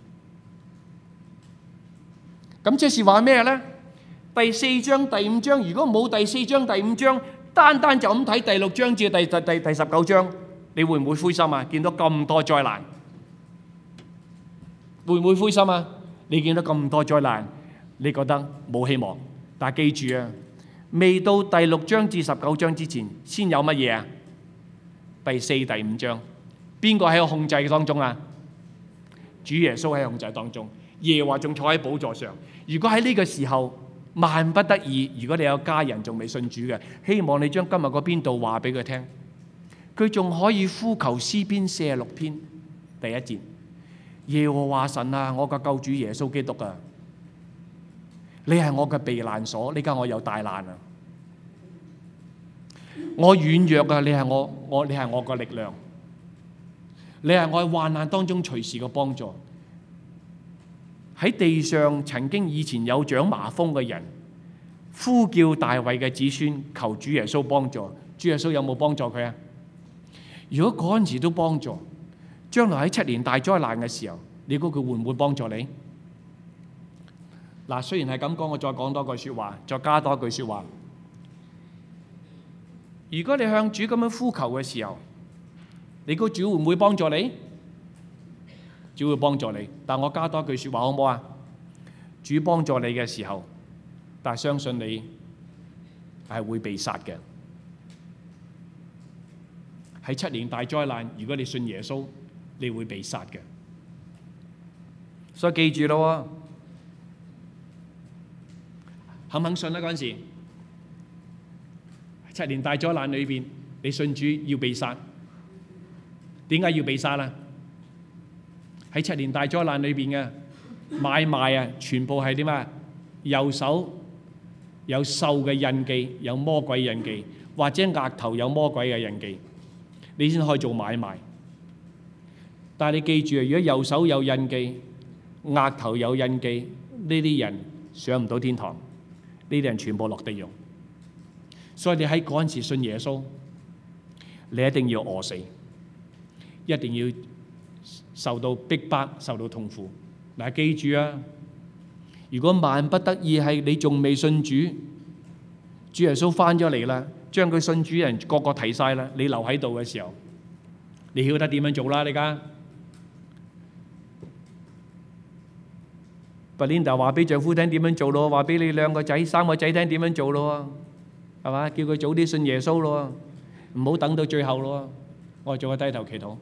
咁即是話咩呢？第4章、第5章，如果冇第4章、第5章，單單就咁睇第6章至第19章，你會唔會灰心啊？見到咁多災難，會唔會灰心啊？你見到咁多災難，你覺得冇希望。但係記住啊，未到第6章至19章之前，先有乜嘢啊？第4、第5章，邊個喺個控制當中啊？主耶穌喺控制當中，耶和華仲坐喺寶座上。如果喺呢個時候萬不得已，如果你有家人仲未信主嘅，希望你將今日嗰邊度話俾佢聽，佢仲可以呼求詩篇46篇第1節，耶和華神啊，我嘅救主耶穌基督啊，你係我嘅避難所，呢家我有大難啊，我軟弱啊，你係我嘅力量，你係我喺患難當中隨時嘅幫助。喺地上曾經以前有長麻風嘅人，呼叫大衛嘅子孫求主耶穌幫助，主耶穌有冇幫助佢啊？ 如果嗰陣時都幫助，將來喺7年大災難嘅時候，你估佢會唔會幫助你？嗱，雖然係咁講，我再講多句説話，再加多句説話。如果你向主咁樣呼求嘅時候，你估主會唔會幫助你？主會幫助你，但我加多句説話好唔好啊？主幫助你嘅時候，但係相信你係會被殺嘅。喺7年大災難，如果你信耶穌，你會被殺嘅。所以記住咯，肯唔肯信啊？嗰陣時7年大災難裏邊，你信主要被殺，點解要被殺啊？喺7年大災難裏邊嘅買賣啊，全部係點啊？右手有獸嘅印記，有魔鬼印記，或者額頭有魔鬼嘅印記，你先可以做買賣。但係你記住啊，如果右手有印記，額頭有印記，呢啲人上唔到天堂，呢啲人全部落地獄。所以你喺嗰陣時信耶穌，你一定要餓死，一定要受到逼迫，受到痛苦。嗱，記住啊！如果萬不得已係你仲未信主，主耶穌翻咗嚟啦，將佢信主人個個提晒啦，你留喺度嘅時候，你曉得點樣做啦？你而家Belinda 話俾丈夫聽點樣做咯，話俾你2個仔、3個仔聽點樣做咯，係嘛？叫佢早啲信耶穌咯，唔好等到最後咯。我哋做個低頭祈禱。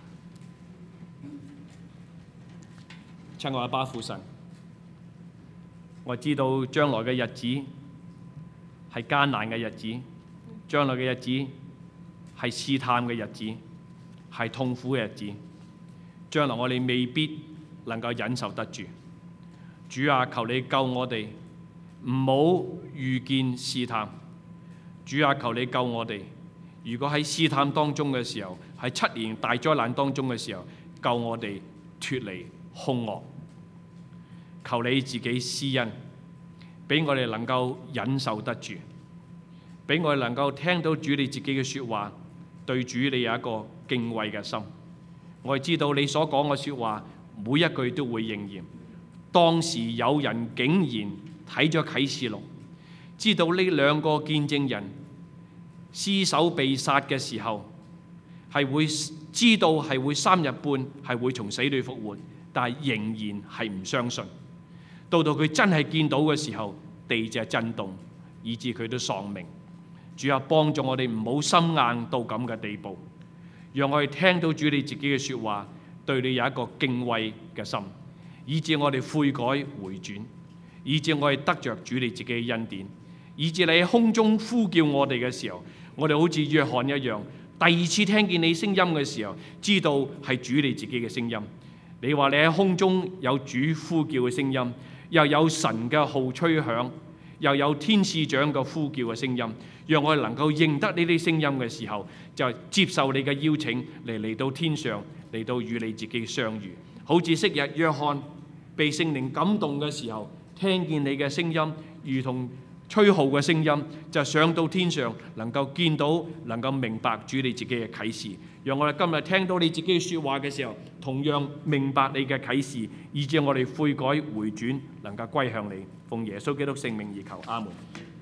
親愛嘅阿爸父神，我知道將來嘅日子係艱難嘅日子，將來嘅日子係試探嘅日子，係痛苦嘅日子。將來我哋未必能夠忍受得住。主啊，求你救我哋，唔好遇見試探。主啊，求你救我哋。如果喺試探當中嘅時候，喺7年大災難當中嘅時候，救我哋脫離兇惡。求你自己施恩，俾我哋能夠忍受得住，俾我哋能夠聽到主你自己嘅説話，對主你有一個敬畏嘅心。我哋知道你所講嘅説話，每一句都會應驗。當時有人竟然睇咗啟示錄，知道呢2個見證人屍首被殺嘅時候，係會知道係會3日半係會從死裏復活，但係仍然係唔相信。到佢真係見到嘅時候，地就震動，以致佢都喪命。主啊，幫助我哋唔好心硬到咁嘅地步，讓我哋聽到主你自己嘅説話，對你有一個敬畏嘅心，以致我哋悔改回轉，以致我哋得着主你自己嘅恩典，以致你喺空中呼叫我哋嘅時候，我哋好似約翰一樣，第2次聽見你聲音嘅時候，知道係主你自己嘅聲音。你話你喺空中有主呼叫嘅聲音，又有神嘅號吹響，又有天使長嘅呼叫嘅聲音，讓我哋能夠認得呢啲聲音嘅時候，就接受你嘅邀請嚟到天上，嚟到與你自己相遇。好似昔日約翰被聖靈感動嘅時候，聽見你嘅聲音，如同吹號嘅聲音，就上到天上，能夠見到，能夠明白主你自己嘅啟示。讓我哋今日聽到你自己說話嘅時候，同樣明白你嘅啟示，以致我哋悔改回轉，能夠歸向你。奉耶穌基督聖名而求，阿門。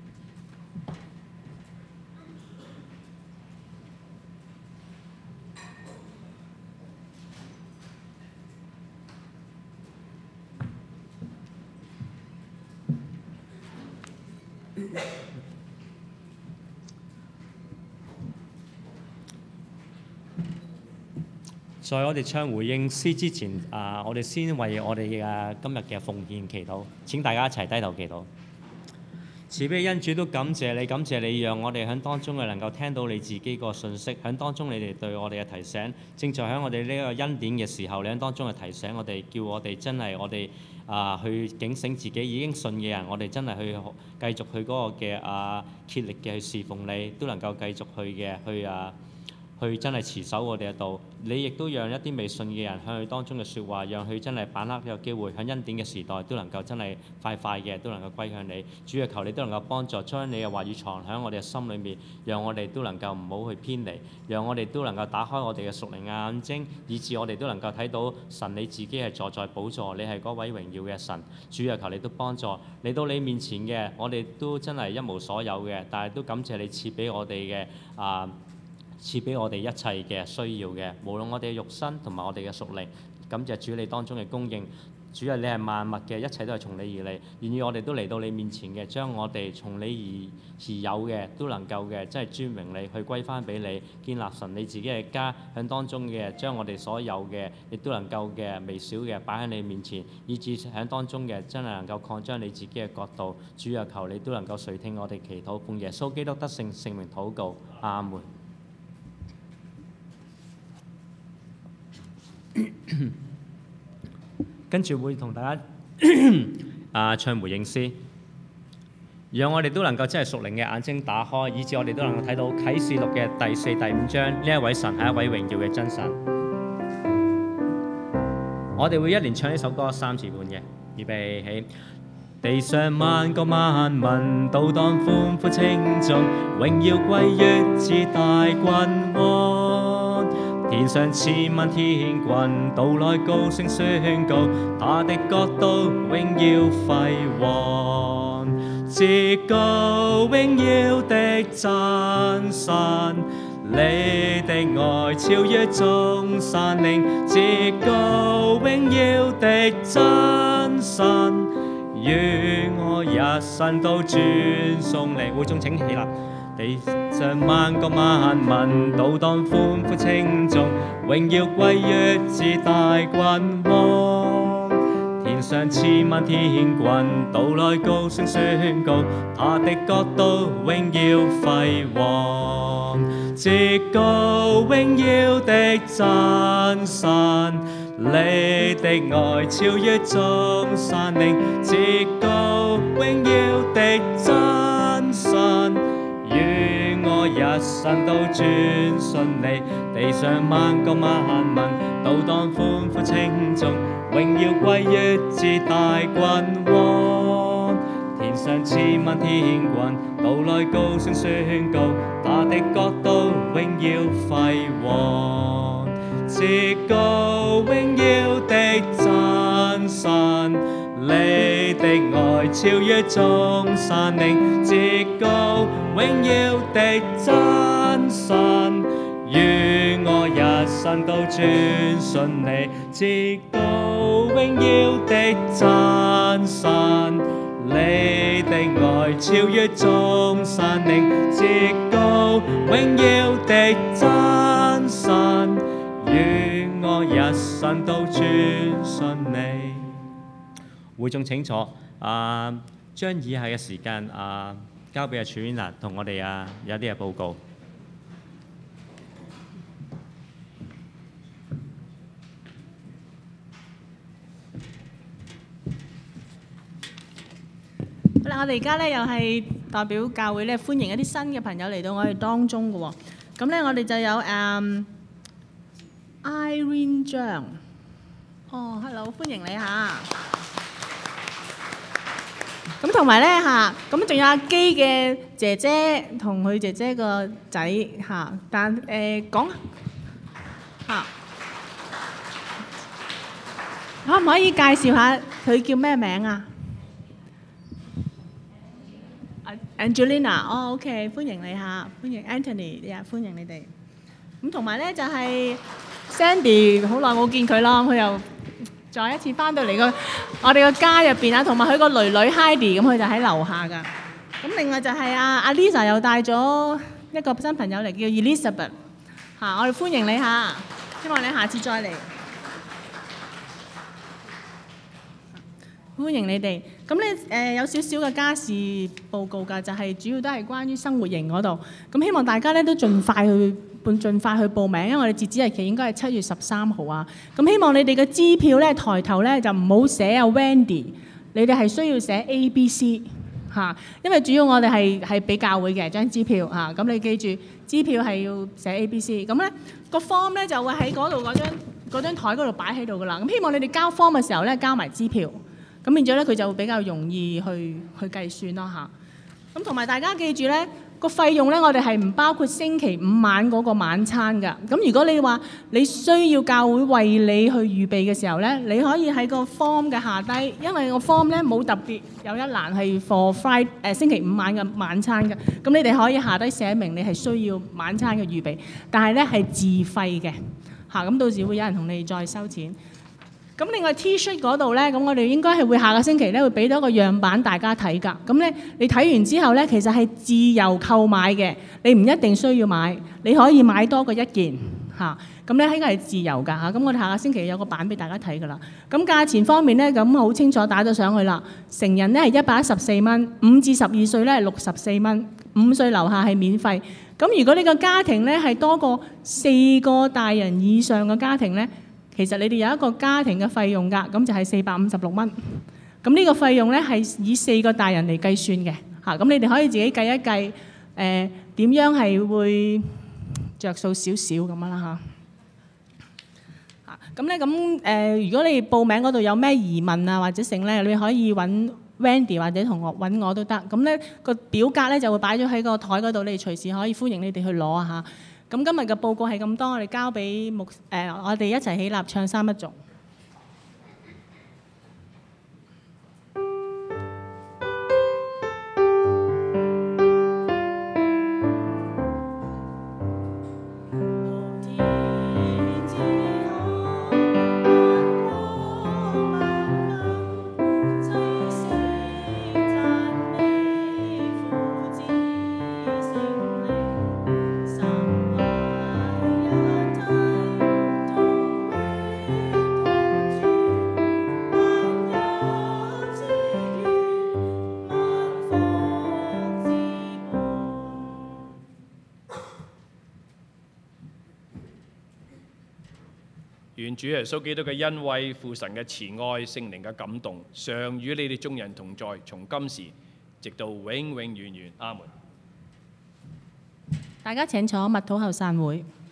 在我哋唱回應詩之前，我哋先為我哋嘅今日嘅奉獻祈禱。請大家一齊低頭祈禱。慈悲恩主都感謝你，讓我哋喺當中嘅能夠聽到你自己個信息，喺當中你哋對我哋嘅提醒，正在喺我哋呢個恩典嘅時候，你喺當中嘅提醒我哋，叫我哋真係我哋去警醒自己已經信嘅人，我哋真係去繼續去嗰個嘅竭力嘅去侍奉你，都能夠繼續去嘅去真係持守我哋嘅道。你亦都讓一啲未信嘅人向佢當中嘅説話，讓佢真係把握呢個機會，喺恩典嘅時代都能夠真係快嘅都能夠歸向你。主啊，求你都能夠幫助，將你嘅話語藏喺我哋嘅心裏面，讓我哋都能夠唔好去偏離，讓我哋都能夠打開我哋嘅屬靈嘅眼睛，以致我哋都能夠睇到神你自己係坐在寶座，你係嗰位榮耀嘅神。主啊，求你都幫助嚟到你面前嘅，我哋都真係一無所有嘅，但係都感謝你賜俾我哋嘅賜俾我哋一切嘅需要嘅，無論我哋嘅肉身同埋我哋嘅屬靈，感謝主你當中嘅供應。主啊，你係萬物嘅，一切都係從你而嚟。願意我哋都嚟到你面前嘅，將我哋從你而有嘅都能夠嘅，真係尊榮你，去歸翻俾你，建立神你自己嘅家響當中嘅，將我哋所有嘅亦都能夠嘅微小嘅擺喺你面前，以致響當中嘅真係能夠擴張你自己嘅國度。主啊，求你都能夠垂聽我哋祈禱，奉耶穌基督得勝聖名禱告，阿門。跟住會同大家唱回應詩，讓我哋都能夠真係屬靈嘅眼睛打開，以致我哋都能夠睇到啟示錄嘅第4、第5章，呢一位神係一位榮耀嘅真神。我哋會一連唱呢首歌3次半嘅，預備起。地上萬國萬民都當歡呼稱頌，榮耀歸於至大君王。天上千萬天軍到來高聲宣告，他的國度榮耀輝煌。至高榮耀的真神，你的愛超越眾山嶺。至高榮耀的真神，願我一生都尊崇你。會眾請起立。地上萬國萬民都當歡呼稱頌，榮耀歸於至大君王。天上千萬天軍到來高聲宣告，他的國度榮耀輝煌。至高榮耀的真神，你的愛超越眾山嶺。至高榮耀的真神，願我一生都尊崇你。地上萬國萬民都當歡呼稱頌，榮耀歸於至大君王。天上千萬天軍到來高聲宣告，他的國度榮耀輝煌。至高榮耀的真神，你的愛超越眾山嶺。至高榮耀的真神，願我一生都尊崇你。至高榮耀的真神，你的愛超越眾山嶺。至高榮耀的真神，願我一生都尊崇你。會眾請坐。將以下嘅時間交俾處長同我哋有啲嘅報告。 好啦，我哋而家咧又係代表教會咧歡迎一啲新嘅朋友嚟到我哋當中嘅喎。咁咧我哋就有Irene 張。哦，hello， 歡迎你嚇。咁同埋咧咁仲有阿基嘅姐姐同佢姐姐個仔但講可唔可以介紹下佢叫咩名啊？Angelina， OK， 歡迎你嚇，歡迎 Anthony， 歡迎你哋。咁同埋咧就係 Sandy， 好耐冇見佢啦，佢又再一次翻到嚟我哋個家入邊同埋佢個女女 Heidi， 咁佢就喺樓下噶。咁另外就係阿 Lisa 又帶咗一個新朋友嚟，叫 Elizabeth， 我哋歡迎你嚇，希望你下次再嚟。歡迎你哋。咁咧有少少嘅家事報告㗎，就係主要都係關於生活營嗰度。咁希望大家咧都盡快去報名，因為我哋截止日期應該係7月13號啊。咁希望你哋嘅支票咧抬頭咧就唔好寫Wendy，你哋係需要寫ABC， 嚇，因為主要我哋係俾教會嘅張支票嚇，咁你記住支票係要寫 ABC，咁咧個 form 咧就會喺嗰度嗰張台嗰度擺喺度噶啦。咁希望你哋交 form 嘅時候咧交埋支票，咁變咗咧佢就會比較容易去計算咯嚇。咁同埋大家記住咧，個費用咧我哋係唔包括星期五晚嗰個晚餐㗎。咁如果你話你需要教會為你去預備嘅時候咧，你可以喺個 form 嘅下低，因為個 form 咧冇特別有一欄係 for Friday 星期五晚嘅晚餐嘅。咁你哋可以下低寫明你係需要晚餐嘅預備，但係咧係自費嘅嚇。咁到時會有人同你再收錢。咁另外 T-shirt 嗰度咧，咁我哋應該係會下個星期咧會俾到一個樣板大家睇㗎。咁咧你睇完之後咧，其實係自由購買嘅，你唔一定需要買，你可以買多過一件嚇。咁咧呢個係自由㗎嚇。咁我哋下個星期有個版俾大家睇㗎啦。咁價錢方面咧，咁好清楚打咗上去啦。成人咧係114蚊，5至12歲咧係64蚊，5歲樓下係免費。咁如果你個家庭咧係多過4個大人以上嘅家庭咧，其實你哋有一個家庭嘅費用㗎，咁就係456蚊。咁呢個費用咧係以4個大人嚟計算嘅嚇。咁你哋可以自己計一計，點樣係會着數少少咁樣啦嚇。咁咧如果你報名嗰度有咩疑問啊或者剩咧，你可以揾 Wendy 或者同學揾我都得。咁咧個表格咧就會擺咗喺個台嗰度，你哋隨時可以歡迎你哋去攞啊嚇。咁今日嘅報告係咁多，我哋交俾我哋一齊起立唱三一頌。 願主耶穌基督嘅恩惠、父神嘅慈愛、聖靈嘅感動，常與你哋眾人同在，從今時直到永永遠遠。阿門。 大家請坐，默禱後散會。